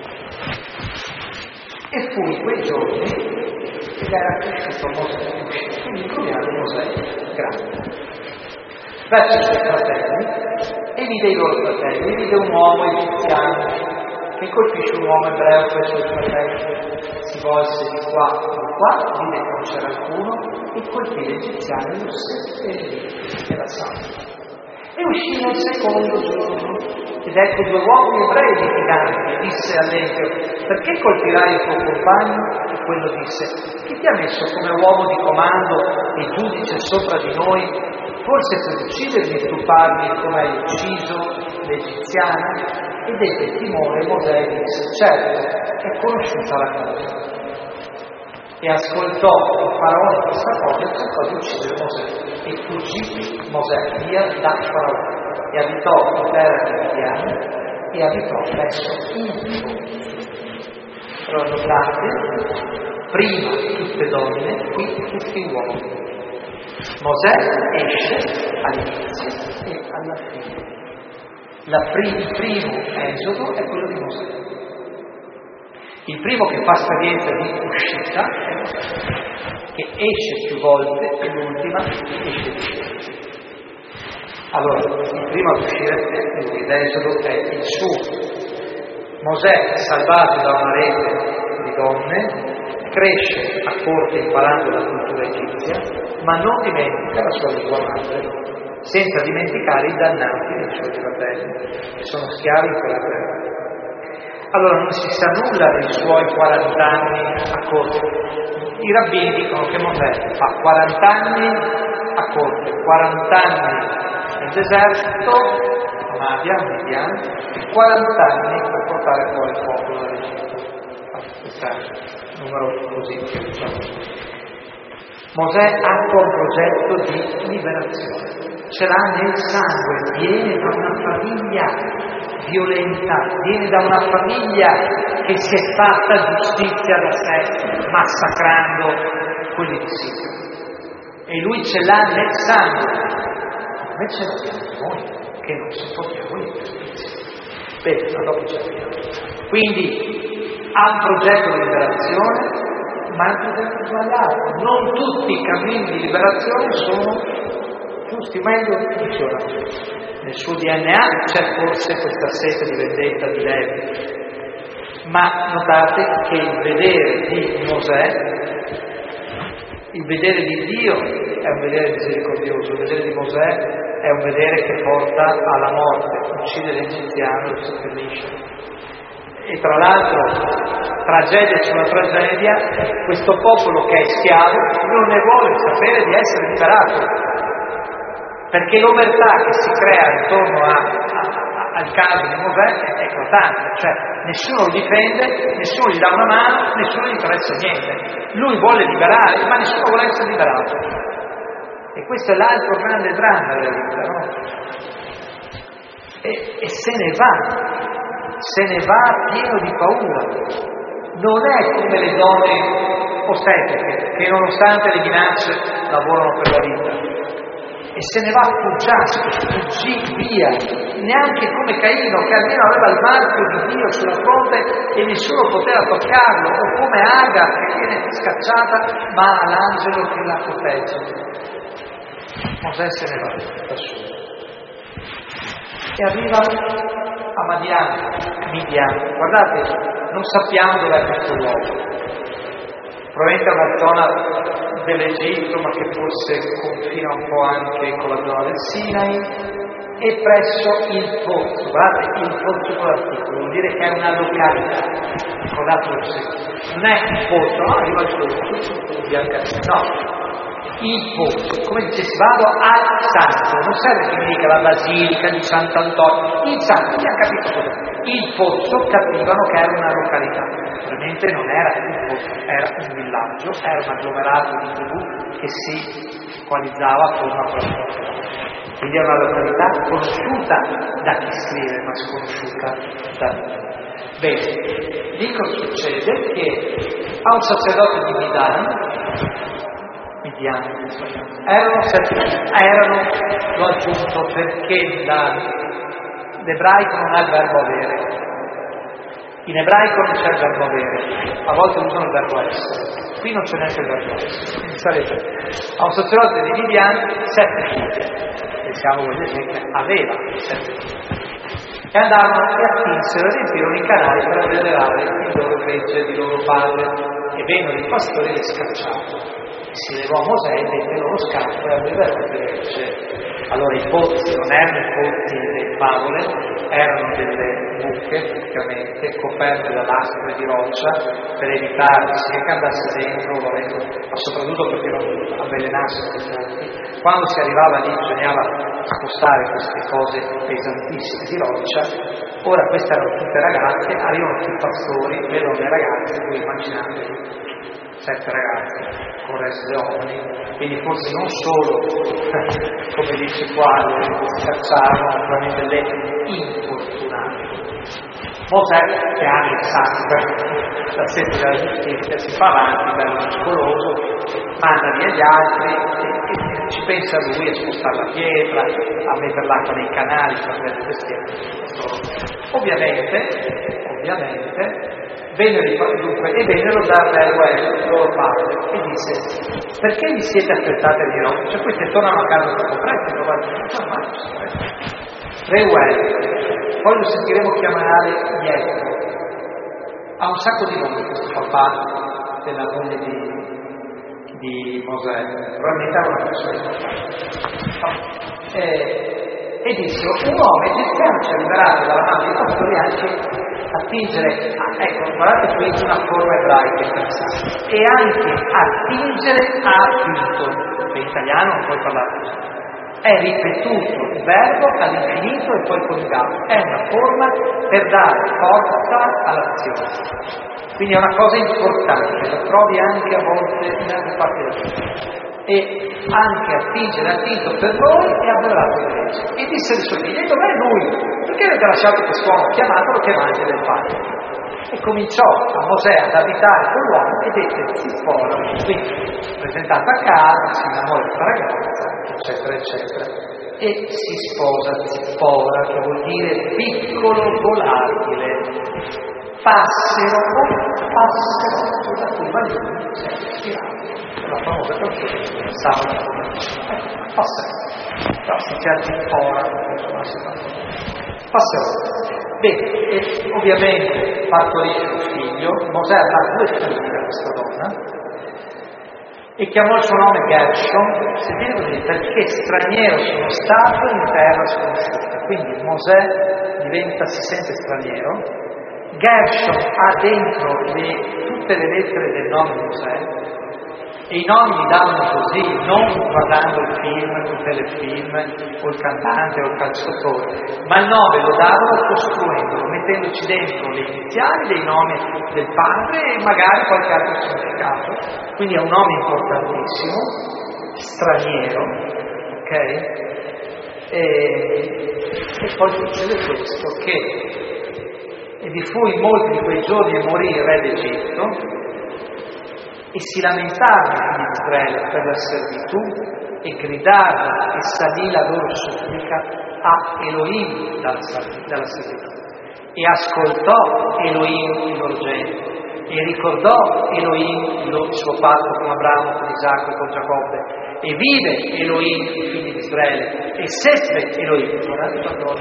E fu in quei giorni che era cresciuto Mosè, quindi troviamo Mosè grande. Verso i suoi fratelli e vide i loro fratelli, vide un uomo egiziano che colpisce un uomo ebreo per i suoi fratelli. Si volse di qua, vide che non c'era alcuno e colpì l'egiziano e lo seppellì, era santo. E uscì nel secondo giorno. Ed ecco due uomini ebrei litiganti, disse all'Empio: perché colpirai il tuo compagno? E quello disse: chi ti ha messo come uomo di comando e giudice sopra di noi? Forse per uccidermi e stuparmi come hai ucciso l'egiziana? Ed ebbe timore Mosè e disse: certo, è conosciuta la cosa. E ascoltò il faraone questa cosa e cercò di uccidere Mosè. E fuggì Mosè via da faraone. E abitò in terra di Midian e abitò presso il fiume. Allora notate, prima tutte donne, qui tutti uomini. Mosè esce all'inizio e alla fine. Il primo esodo è quello di Mosè. Il primo che fa esperienza di uscita è Mosè, che esce più volte e l'ultima esce di uscita. Allora, il primo ad uscire è lui, l'Esodo è il suo. Mosè, salvato da una rete di donne, cresce a corte imparando la cultura egizia, ma non dimentica la sua lingua madre, senza dimenticare i dannati dei suoi fratelli, che sono schiavi in quella terra. Allora non si sa nulla dei suoi 40 anni a corte. I rabbini dicono che Mosè fa 40 anni a corte, 40 anni nel deserto, Madia, Midian, e 40 anni per portare fuori il popolo dall'Egitto. Questo è un numero così, diciamo. Mosè attua un progetto di liberazione, ce l'ha nel sangue, viene da una famiglia violenta, viene da una famiglia che si è fatta giustizia da sé, massacrando quelli di Siria. E lui ce l'ha nel sangue. Come ce l'abbiamo noi, che non sopportiamo l'ingiustizia. Bene, ma dopo ci arriviamo. Quindi ha un progetto di liberazione, ma è un progetto sbagliato. Non tutti i cammini di liberazione sono giusti, meglio funzionano. Nel suo DNA c'è forse questa sete di vendetta di Levi, ma notate che il vedere di Mosè, il vedere di Dio è un vedere misericordioso, il vedere di Mosè è un vedere che porta alla morte, uccide l'egiziano e lo seppellisce. E tra l'altro, tragedia sulla tragedia, questo popolo che è schiavo non ne vuole sapere di essere liberato. perché l'omertà che si crea intorno al caso di Mosè è eclatante, cioè nessuno lo difende, nessuno gli dà una mano, nessuno gli interessa niente. Lui vuole liberare, ma nessuno vuole essere liberato. E questo è l'altro grande dramma della vita, no? E se ne va pieno di paura. Non è come le donne ostetiche che nonostante le minacce lavorano per la vita. E se ne va fuggì via, neanche come Caino che almeno aveva il marchio di Dio sulla fronte e nessuno poteva toccarlo, o come Agar che viene scacciata ma ha l'angelo che la protegge. Mosè se ne va da solo e arriva a Midian. Guardate, non sappiamo dov'è questo luogo. Probabilmente è una zona dell'Egitto, ma che forse confina un po' anche con la zona del Sinai, e presso il pozzo. Guardate, il pozzo con l'articolo, vuol dire che è una località. Ricordate lo stesso. Non è il pozzo, no, arriva il pozzo, no. Il pozzo, come dicessi, vado al santo, non serve che mi dica la basilica di Sant'Antonio, il santo, abbiamo capito cosa. Il pozzo capivano che era una località, ovviamente non era un pozzo, era un villaggio, era un agglomerato di tribù che si coalizzava attorno a quella località. Quindi è una località conosciuta da chi scrive, ma sconosciuta da noi. Bene, lì cosa succede? Che a un sacerdote di Midian, l'ho aggiunto perché l'ebraico non ha il verbo avere. In ebraico non c'è il verbo avere, a volte usano il verbo essere, qui non c'è neanche il verbo essere. Quindi sarebbe a un sacerdote di Midian 7 figlie, pensiamo vuol dire che aveva 7 figlie, e andarono e attinsero e riempirono i canali per avvelenare il loro gregge di loro padre, e vennero i pastori e li scacciarono. Si levò Mosè e dette loro scatto e aveva le gregge. Allora i pozzi non erano i pozzi delle favole, erano delle buche praticamente coperte da lastre di roccia per evitare sia che andasse dentro, ma soprattutto perché non avvelenassero i pozzi. Quando si arrivava lì bisognava spostare queste cose pesantissime di roccia. Ora queste erano tutte ragazze, arrivano tutti i pastori, vedono le ragazze, voi immaginate 7 ragazzi con il resto degli uomini, quindi forse non solo, come dice qua, le scacciarono, probabilmente le infortunate. Mosè, che ha il sangue, la sede della giustizia, si fa avanti, bello muscoloso, manda via gli altri e ci pensa lui a spostare la pietra, a mettere l'acqua nei canali per prendere questi. Ovviamente, vennero da Reuel, loro padre, e disse: perché vi siete aspettati a dirò? Cioè questi tornano a casa troppo presto, Reuel, poi lo sentiremo chiamare Yetro, ha un sacco di nomi questo papà della moglie di Mosè, probabilmente era una persona importante. E disse: un uomo egiziano ci ha liberato dalla mano dei pastori anche attingere, ecco, guardate qui una forma ebraica interessante, e anche attingere a Pinto, in italiano non puoi parlare così, è ripetuto il verbo all'infinito e poi coniugato, è una forma per dare forza all'azione, quindi è una cosa importante, la trovi anche a volte in altre parti del mondo. E anche attinto per voi e avverato i greggi. E disse ai suoi figli: dov'è lui? Perché avete lasciato quest'uomo? Chiamatelo che mangi del pane. E cominciò a Mosè ad abitare con l'uomo e dette Zippora, quindi presentata a casa, si innamora di questa ragazza, eccetera, eccetera. E si sposa Zippora, che vuol dire piccolo volatile, passero, da cui va lì, si è ispirato. La famosa canzone Sabato passero, però si chiama Zippora, passerò. Bene, e ovviamente partorisce un figlio. Mosè avrà 2 figli da questa donna e chiamò il suo nome Gershom, sentite così, perché straniero sono stato in terra sconosciuta. Quindi Mosè si sente straniero. Gershom ha dentro tutte le lettere del nome di Mosè, E i nomi li davano così, non guardando il film, il telefilm, o il cantante o il calciatore, ma il nome lo davano costruendolo, mettendoci dentro le iniziali dei nomi del padre e magari qualche altro significato. Quindi è un nome importantissimo, straniero, ok? E poi succede questo, che vi fu in molti di quei giorni e morì il re d'Egitto, e si lamentarono i figli di Israele per la servitù e gridarono, e salì la loro supplica a Elohim dalla servitù. E ascoltò Elohim il loro genito, e ricordò Elohim il suo patto con Abramo, con Isacco e con Giacobbe, e vide Elohim i figli di Israele, e seppe Elohim. Guardate quando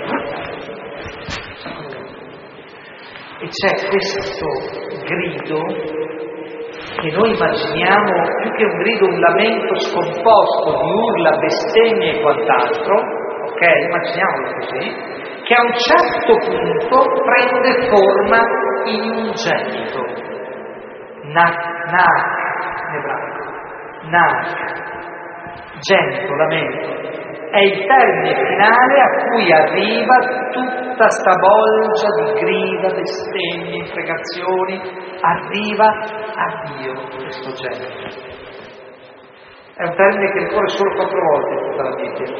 e c'è questo grido che noi immaginiamo più che un grido, un lamento scomposto di urla, bestemmie e quant'altro, ok? Immaginiamolo così, che a un certo punto prende forma in un gemito. Nak, in ebraico. Nak, gemito, lamento. È il termine finale a cui arriva tutta sta bolgia di grida, bestemmie, imprecazioni, arriva a Dio questo genere. È un termine che ricorre solo 4 volte in tutta la Bibbia.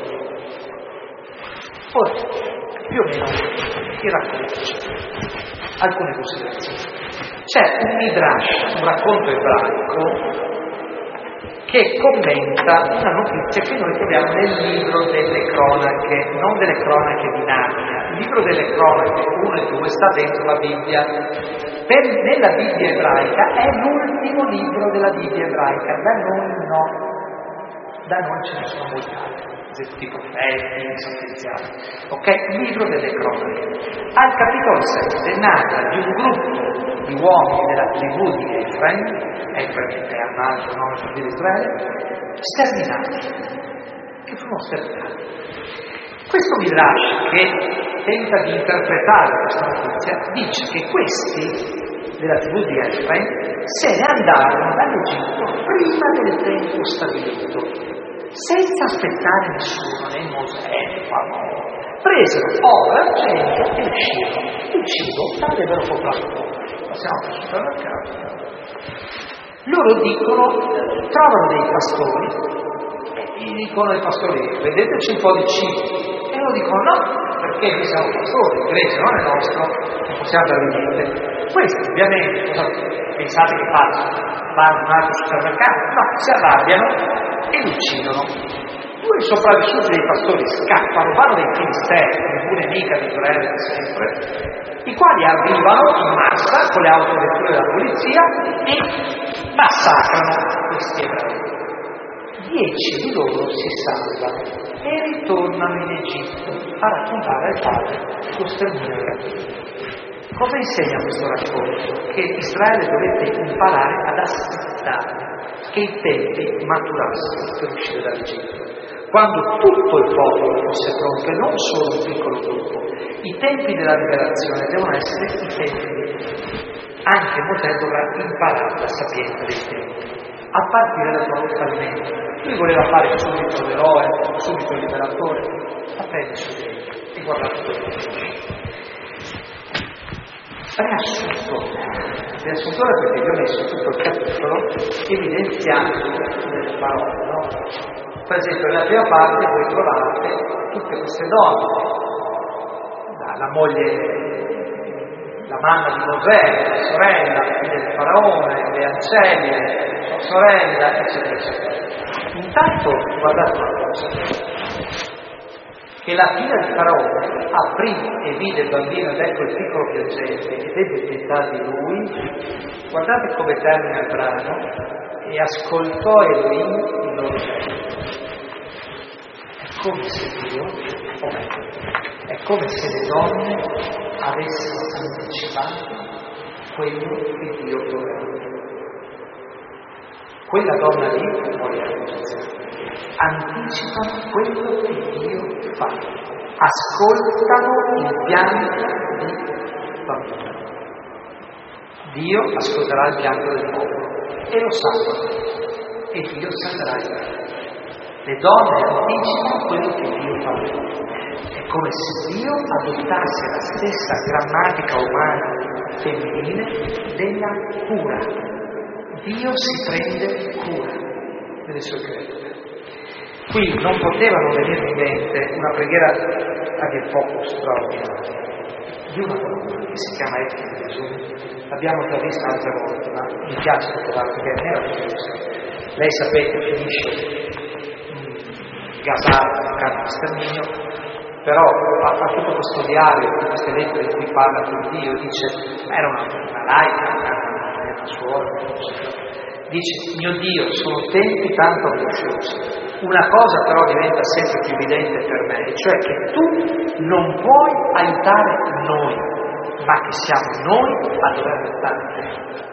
Ora, più o meno, vi racconto alcune considerazioni. C'è un midrash, un racconto ebraico, che commenta una notizia che noi troviamo nel libro delle cronache, non delle cronache di Narnia. Il libro delle cronache 1 e 2 sta dentro la Bibbia. Nella Bibbia ebraica è l'ultimo libro della Bibbia ebraica, da noi ce ne sono molti altri, tutti i profeti, sapienziali. Ok? Il libro delle cronache. Al capitolo 7 narra di un gruppo di uomini della tribù di Efraim è un altro nome di Israele, sterminati, che furono sterminati. Questo midrash, che tenta di interpretare questa notizia, dice che questi della tribù di Efraim se ne andarono dall'Egitto prima del tempo stabilito, senza aspettare nessuno, né Mosè, né Faraò. Presero oro, argento e uscirono. Il cibo l'avrebbero comprato. Passiamo al supermercato. Loro dicono, trovano dei pastori e gli dicono ai pastori: vedeteci un po' di cibo. E loro dicono: no, perché noi siamo pastori, il greco non è nostro, non possiamo dare niente. Questi ovviamente cosa pensate che facciano? Vanno in un altro supermercato? No, si arrabbiano e li uccidono. 2 sopravvissuti dei pastori scappano, vanno dai Filistei, tribù nemica di Israele da sempre, i quali arrivano in massa con le autovetture della polizia e massacrano questi ebrei. 10 di loro si salvano e ritornano in Egitto a raccontare al padre lo sterminio. Cosa insegna questo racconto? Che Israele dovette imparare ad aspettare che i tempi maturassero per uscire dall'Egitto. Quando tutto il popolo fosse pronto, e non solo un piccolo gruppo, i tempi della liberazione devono essere i tempi di tutti. Anche Mosè dovrà imparare la sapienza dei tempi, a partire dal proprio fallimento. Lui voleva fare subito l'eroe, subito il liberatore, apprende su tempo e guardate quello che fa. Riassuntore, perché io ho messo tutto il capitolo evidenziando delle parole, no? Per esempio, nella prima parte voi trovate tutte queste donne, la moglie, la mamma di Mosè, la sorella, la figlia del faraone, le ancelle, sua sorella, eccetera, eccetera. Intanto, guardate una cosa, che la figlia del faraone aprì e vide il bambino ed ecco il piccolo piangente ed ebbe pietà di lui. Guardate come termina il brano: e ascoltò Elohim il loro genito. È come se Dio, è come se le donne avessero anticipato quello che Dio voleva. Quella donna lì, anticipano quello che Dio fa, ascoltano il pianto del bambino. Dio ascolterà il pianto del popolo e lo salva. e Dio salverà Israele. Le donne anticipano quello che Dio fa. È come se Dio adottasse la stessa grammatica umana femminile della cura. Dio si prende cura delle sue creature. Qui non potevano venire in mente una preghiera a dir poco straordinaria di una donna che si chiama Ecce Gesù. L'abbiamo già vista altre volte, ma mi piace trovarla perché è meravigliosa. Lei, sapete, finisce gasata in campo di sterminio, però fa tutto questo diario, queste lettere in cui parla con Dio, dice, era una laica, una suora, dice, mio Dio, sono tempi tanto angosciosi. Una cosa però diventa sempre più evidente per me, cioè che tu non puoi aiutare noi, ma che siamo noi a dover aiutare te.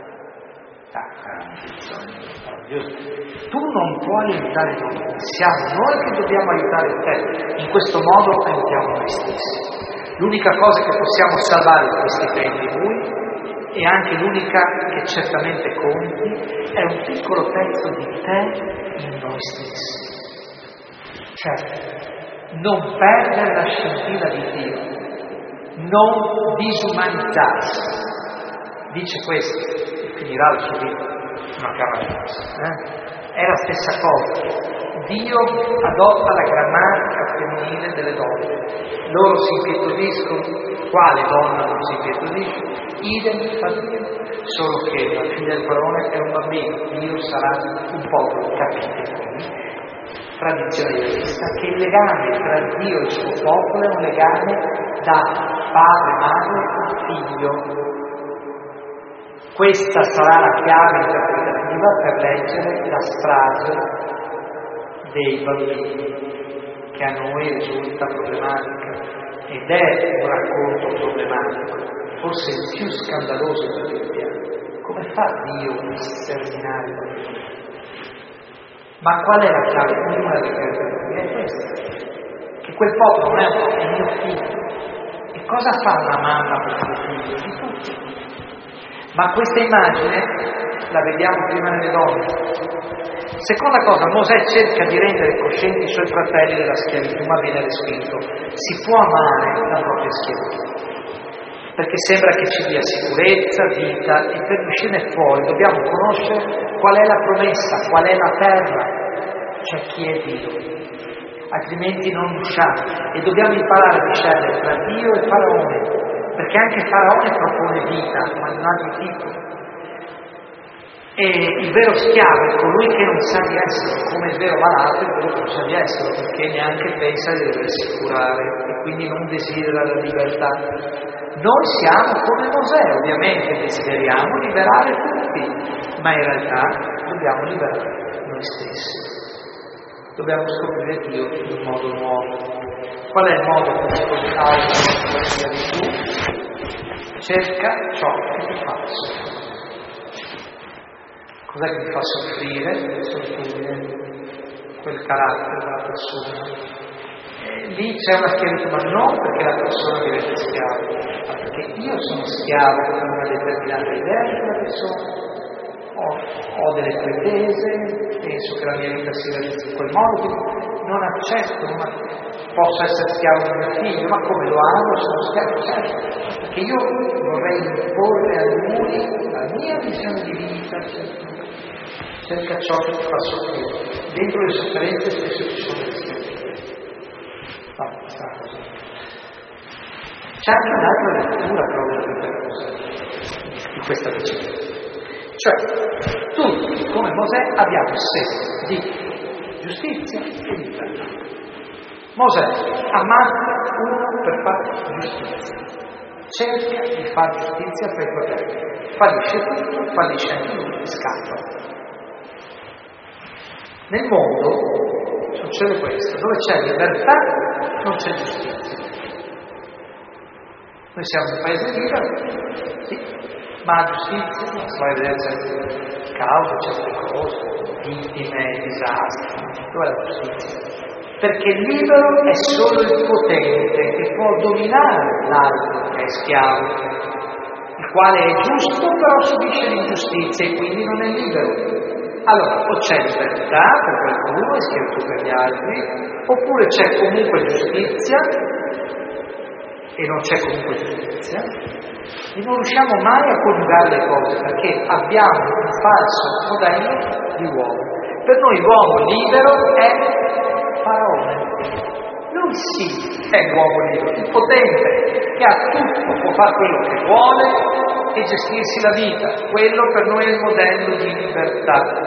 Tu non puoi aiutare noi, siamo noi che dobbiamo aiutare te. In questo modo aiutiamo noi stessi. L'unica cosa che possiamo salvare in questi tempi noi, e anche l'unica che certamente conti, è un piccolo pezzo di te in noi stessi. Cioè, non perdere la scintilla di Dio, non disumanizzarsi. Dice questo, e finirà la sua vita, una cavalleria. È la stessa cosa. Dio adotta la grammatica femminile delle donne. Loro si impietosiscono. Quale donna non si impietosisce? Idem fa Dio. Solo che la figlia del padrone è un bambino. Dio sarà un popolo, capite qui? Tradizione evangelista, che il legame tra Dio e il suo popolo è un legame da padre, madre a figlio. Questa sarà la chiave interpretativa per leggere la strage dei bambini, che a noi risulta problematica, ed è un racconto problematico, forse il più scandaloso della Bibbia. Come fa Dio a sterminare i bambini? Ma qual è la chiave? Una delle caratteristiche è questa, che quel popolo non è mio figlio. E cosa fa una mamma per suo figlio? Di tutto. Ma questa immagine la vediamo prima nelle donne. Seconda cosa, Mosè cerca di rendere coscienti i suoi fratelli della schiavitù, ma viene respinto. Si può amare la propria schiavitù, perché sembra che ci dia sicurezza, vita, e per uscirne fuori dobbiamo conoscere qual è la promessa, qual è la terra, cioè chi è Dio. Altrimenti non usciamo, e dobbiamo imparare a discernere tra Dio e Faraone, perché anche Faraone propone vita, ma di un altro tipo. E il vero schiavo è colui che non sa di essere, come il vero malato è quello che non sa di essere, perché neanche pensa di doversi curare e quindi non desidera la libertà. Noi siamo come Mosè, ovviamente desideriamo liberare tutti, ma in realtà dobbiamo liberare noi stessi. Dobbiamo scoprire Dio in un modo nuovo. Qual è il modo per scoprire la schiavitù? Cerca ciò che ti fa soffrire. Cos'è che ti fa soffrire? Quel carattere della persona. Lì c'è una schiavitù, ma non perché la persona diventa schiava, ma perché io sono schiavo di una determinata idea di quella persona. Ho delle pretese, penso che la mia vita sia in quel modo, quindi non accetto, ma posso essere schiavo di mio figlio, ma come lo amo, sono schiavo, certo, perché io vorrei imporre a lui la mia visione di vita, cerca ciò che ti fa soffrire. Dentro le sofferenze spesso ci sono le schiavitù. C'è anche un'altra lettura proprio di questa vicenda. Cioè, tutti, come Mosè, abbiamo senso di giustizia e di libertà. Mosè ammazza uno per fare giustizia, cerca di fare giustizia per i fratelli, fallisce tutto, fallisce anche lui e scappa. Nel mondo succede questo, dove c'è libertà non c'è giustizia. Noi siamo un paese libero, sì, ma la giustizia non si va a vedere certe cause, certe cose, vittime, disastri. Dov'è la giustizia? Perché il libero è solo il potente che può dominare l'altro che è schiavo, il quale è giusto però subisce l'ingiustizia e quindi non è libero. Allora, o c'è libertà per qualcuno e schiavitù per gli altri, oppure c'è comunque giustizia e non c'è comunque giustizia, e non riusciamo mai a coniugare le cose perché abbiamo un falso modello di uomo. Per noi l'uomo libero è Faraone. Lui sì è l'uomo libero, il potente, che ha tutto, può fare quello che vuole e gestirsi la vita. Quello per noi è il modello di libertà.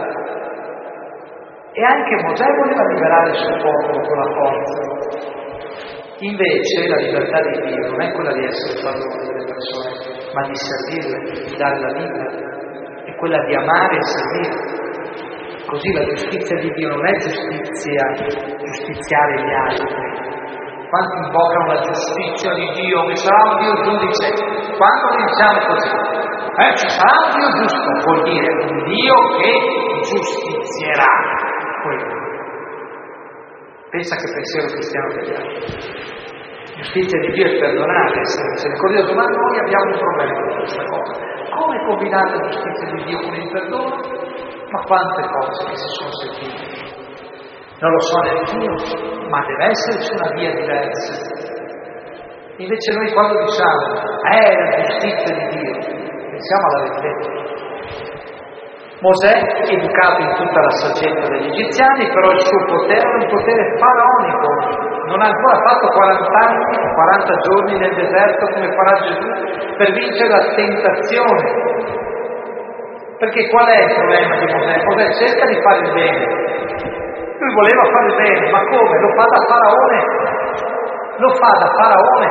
E anche Mosè voleva liberare il suo popolo con la forza. Invece la libertà di Dio non è quella di essere padrone delle persone, ma di servirle, di dare la vita. È quella di amare e servire. Così la giustizia di Dio non è giustiziare gli altri. Quanti invocano la giustizia di Dio, che sarà un Dio giudice? Quando noi diciamo così, ci sarà un Dio giusto, vuol dire un Dio che giustizierà quello. Pensa che pensiero cristiano che abbiamo. Giustizia di Dio è perdonare, essere misericordioso, ma noi abbiamo un problema con questa cosa. Come combinare la giustizia di Dio con il perdono? Ma quante cose che si sono sentite. Non lo so neanch'io, ma deve esserci una via diversa. Invece noi quando diciamo la giustizia di Dio, pensiamo alla vendetta. Mosè, educato in tutta la saggezza degli egiziani, però il suo potere era un potere faraonico. Non ha ancora fatto 40 giorni nel deserto come farà Gesù per vincere la tentazione. Perché qual è il problema di Mosè? Mosè cerca di fare il bene. Lui voleva fare il bene, ma come? Lo fa da faraone,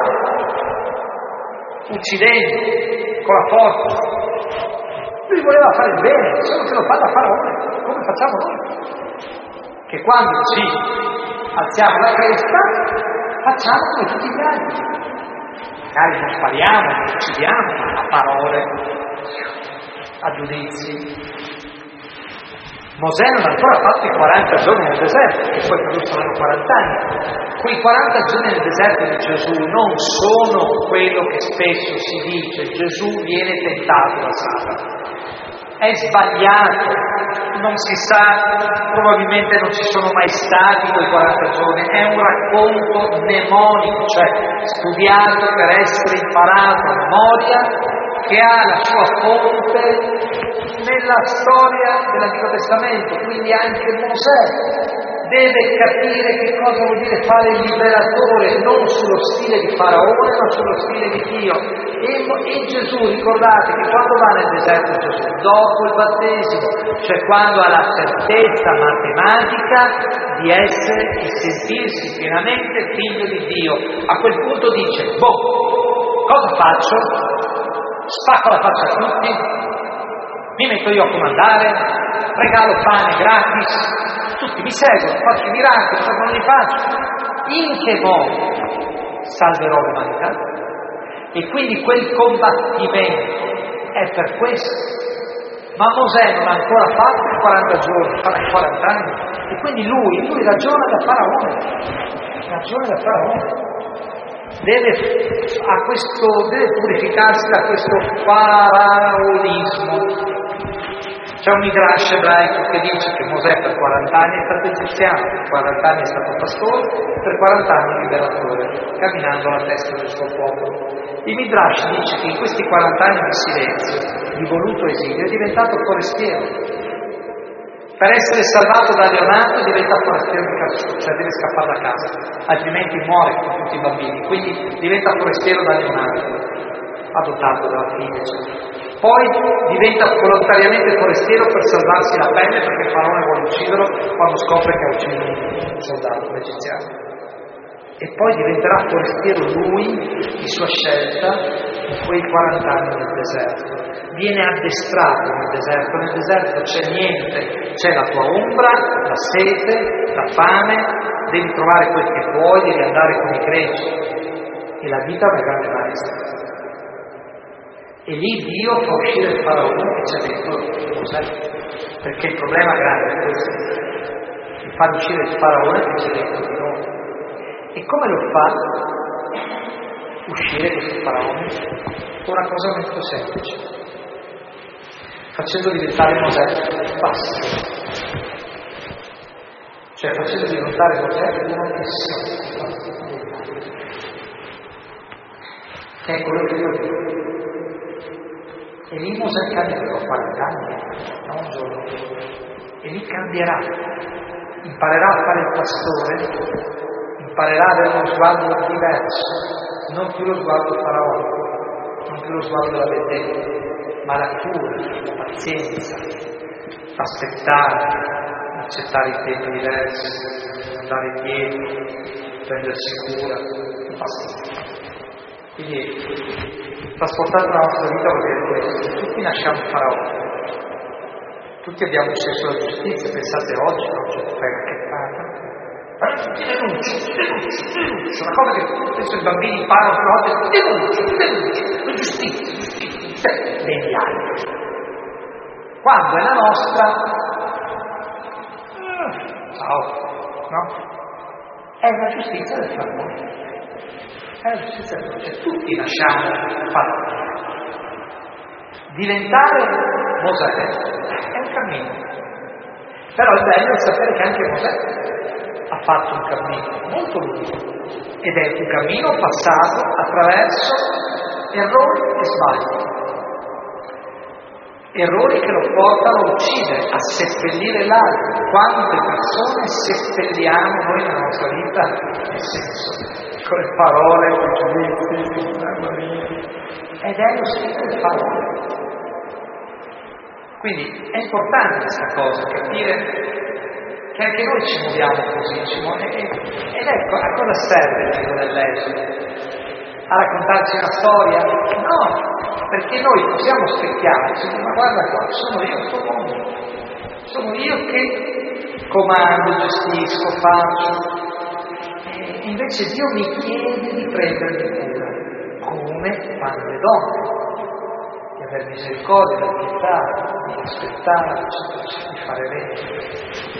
uccidendo con la forza. Lui voleva fare il bene, solo che lo fa da faraone, come facciamo noi. Che quando ci alziamo la cresta, facciamo come tutti gli altri. Magari non spariamo, non uccidiamo, ma a parole, a giudizi. Mosè non ha ancora fatto i 40 giorni nel deserto, che poi per lui saranno 40 anni. Quei 40 giorni nel deserto di Gesù non sono quello che spesso si dice, Gesù viene tentato da Satana. È sbagliato, non si sa, probabilmente non ci sono mai stati quei 40 giorni, è un racconto mnemonico, cioè studiato per essere imparato a memoria, che ha la sua fonte nella storia dell'Antico Testamento, quindi anche Mosè deve capire che cosa vuol dire fare il liberatore, non sullo stile di Faraone, ma sullo stile di Dio. E Gesù, ricordate che quando va nel deserto Gesù, dopo il battesimo, cioè quando ha la certezza matematica di essere e sentirsi pienamente figlio di Dio, a quel punto dice, cosa faccio? Spacco la faccia a tutti? Mi metto io a comandare? Regalo pane gratis? Tutti mi seguono, faccio i miracoli, cosa non li faccio? In che modo salverò l'umanità? E quindi quel combattimento è per questo. Ma Mosè non ha ancora fatto i 40 giorni, farà i 40 anni. E quindi lui ragiona da faraone. Deve purificarsi da questo faraonismo. C'è un midrash ebraico che dice che Mosè per 40 anni è stato egiziano, per 40 anni è stato pastore, per 40 anni liberatore, camminando alla testa del suo popolo. Il midrash dice che in questi 40 anni di silenzio, di voluto esilio, è diventato forestiero. Per essere salvato da Leonardo diventa forestiero di Cassù, cioè deve scappare da casa, altrimenti muore con tutti i bambini. Quindi diventa forestiero da Leonardo, adottato dalla figlia, eccetera. Poi diventa volontariamente forestiero per salvarsi la pelle, perché Faraone vuole ucciderlo quando scopre che ha ucciso un soldato, un egiziano. E poi diventerà forestiero lui, di sua scelta, in quei 40 anni nel deserto. Viene addestrato nel deserto c'è niente, c'è la tua ombra, la sete, la fame, devi trovare quel che vuoi, devi andare con i greci. E la vita è una grande maestra. E lì Dio fa uscire il faraone che ci ha detto Mosè, perché il problema grande è questo, di far uscire il faraone che ci ha detto di noi. E come lo fa uscire questo faraone? Una cosa molto semplice, facendo diventare Mosè basso. cioè facendo diventare Mosè uno che si occupa degli altri. Che è quello che io dico. E lì Mosè cambierà, fare danni, non un giorno. E lì cambierà. Imparerà a fare il pastore, imparerà ad avere uno sguardo diverso, non più lo sguardo faraonico, non più lo sguardo della vendetta, ma la cura, la pazienza, aspettare, accettare i tempi diversi, andare indietro, prendersi cura, non basta. Quindi trasportare la nostra vita vuol dire questo: tutti nasciamo faraonici, tutti abbiamo un senso della giustizia. Pensate oggi c'è tutta la racchettata. Ti denuncio, una cosa che penso i bambini imparano più volte: ti denuncio, la giustizia, degli altri. Quando è la nostra, ciao, no? È la giustizia del faraone. È la giustizia del faraone. Cioè, tutti nasciamo faraoni. Diventare Mosè è un cammino. Però è bello sapere che anche Mosè ha fatto un cammino molto lungo, ed è un cammino passato attraverso errori e sbagli, errori che lo portano a uccidere, a seppellire l'altro. Quante persone seppelliamo noi nella nostra vita, nel senso, con le parole, con i giudizi, ed è lo spirito del faraone. Quindi è importante questa cosa, capire che anche noi ci muoviamo così, ed ecco, a cosa serve il libro dell'Esodo? A raccontarci una storia? No, perché noi possiamo specchiarci, ma guarda qua, sono io questo mondo, sono io che comando, gestisco, faccio, e invece Dio mi chiede di prendermi cura, come fanno le donne, di aver misericordia, di pietà, di aspettare, di fare bene.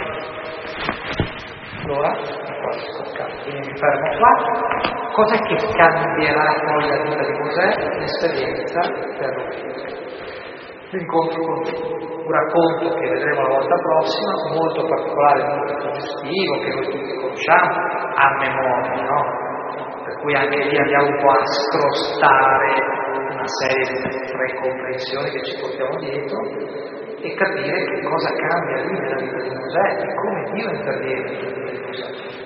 Allora, quindi mi fermo qua. Cos'è che cambierà poi la vita di Mosè? L'esperienza terroristica. L'incontro con Dio. Un racconto che vedremo la volta prossima, molto particolare, molto suggestivo, che noi tutti conosciamo a memoria, no? Per cui anche lì andiamo un po' a scrostare una serie di precomprensioni che ci portiamo dietro, e capire che cosa cambia lì nella vita di Mosè e come Dio interviene nella vita di Mosè.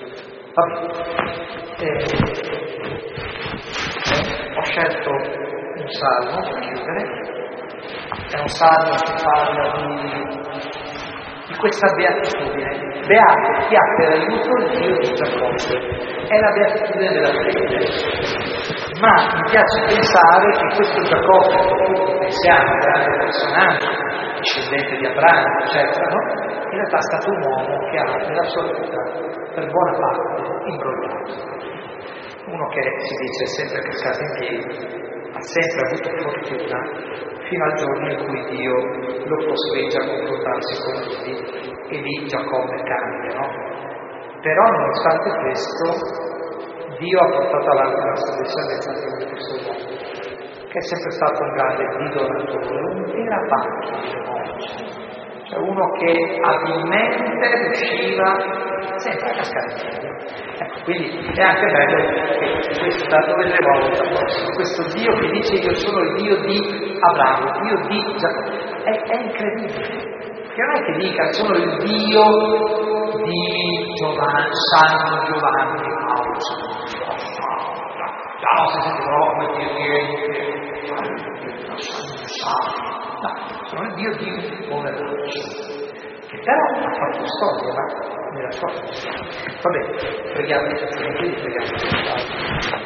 Ho scelto un salmo per chiudere. È un salmo che parla di questa beatitudine. Beato chi ha per aiuto il Dio di Giacobbe. È la beatitudine della fede. Ma mi piace pensare che questo Giacobbe, che tutti pensiamo, grande personaggio, discendente di Abramo, eccetera, no? In realtà è stato un uomo che ha nella sua vita per buona parte imbrogliato. Uno che si dice è sempre cascato in piedi, ha sempre avuto fortuna, fino al giorno in cui Dio lo costringe a confrontarsi con lui, e lì Giacobbe cambia, no? Però nonostante questo Dio ha portato avanti la sua discendenza di questo uomo, che è sempre stato un grande idonatore, un tirapacchi, cioè uno che abilmente riusciva sempre a cascare in piedi. Ecco, quindi è anche bello che questo, lo vedremo la volta prossima, questo Dio che dice io sono il Dio di Abramo, Dio di Giacobbe, è incredibile. Che non è che dica sono il Dio di Giovanni, San Giovanni Paolo, no, se si trova come Dio niente, no, sono il Dio di un poveraccio, che però ha fatto storia, ma nella sua funzione. Va bene, preghiamo tutti, preghiamo.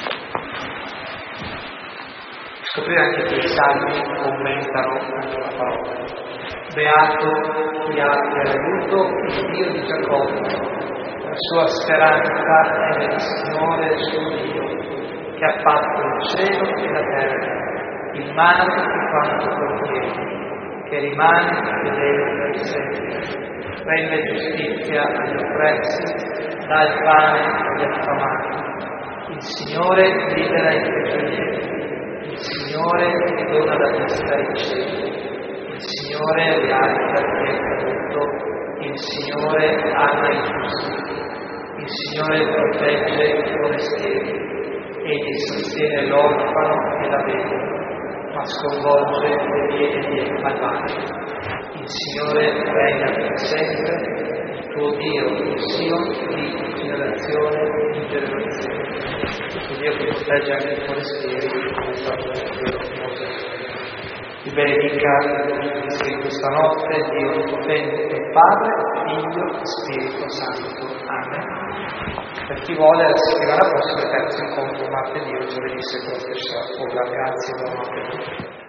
Scoprire anche che i salmi commentano la parola. Beato chi ha per aiuto il Dio di Giacobbe, la sua speranza è nel Signore il suo Dio, che ha fatto il cielo e la terra, il mare e quanto contiene, che rimane fedele per sempre, rende giustizia agli oppressi, dà il pane agli affamati. Il Signore libera i prigionieri, il Signore che dona la vista ai cieli. Il Signore rialza il caduto, Il Signore ama i giusti, il Signore protegge i forestieri, egli sostiene l'orfano e la vedova, ma sconvolge le vie degli malvagi. Il Signore regna per sempre, il tuo Dio, il Sion, di generazione in generazione. Il Dio che protegge anche i forestieri, come è stato detto da Mosè. Vi benedica in questa notte Dio Onnipotente, Padre, Figlio e Spirito Santo. Amen. Per chi vuole, la settimana prossima il terzo incontro martedì o giovedì secondo stesso ora. Grazie e buonanotte a tutti.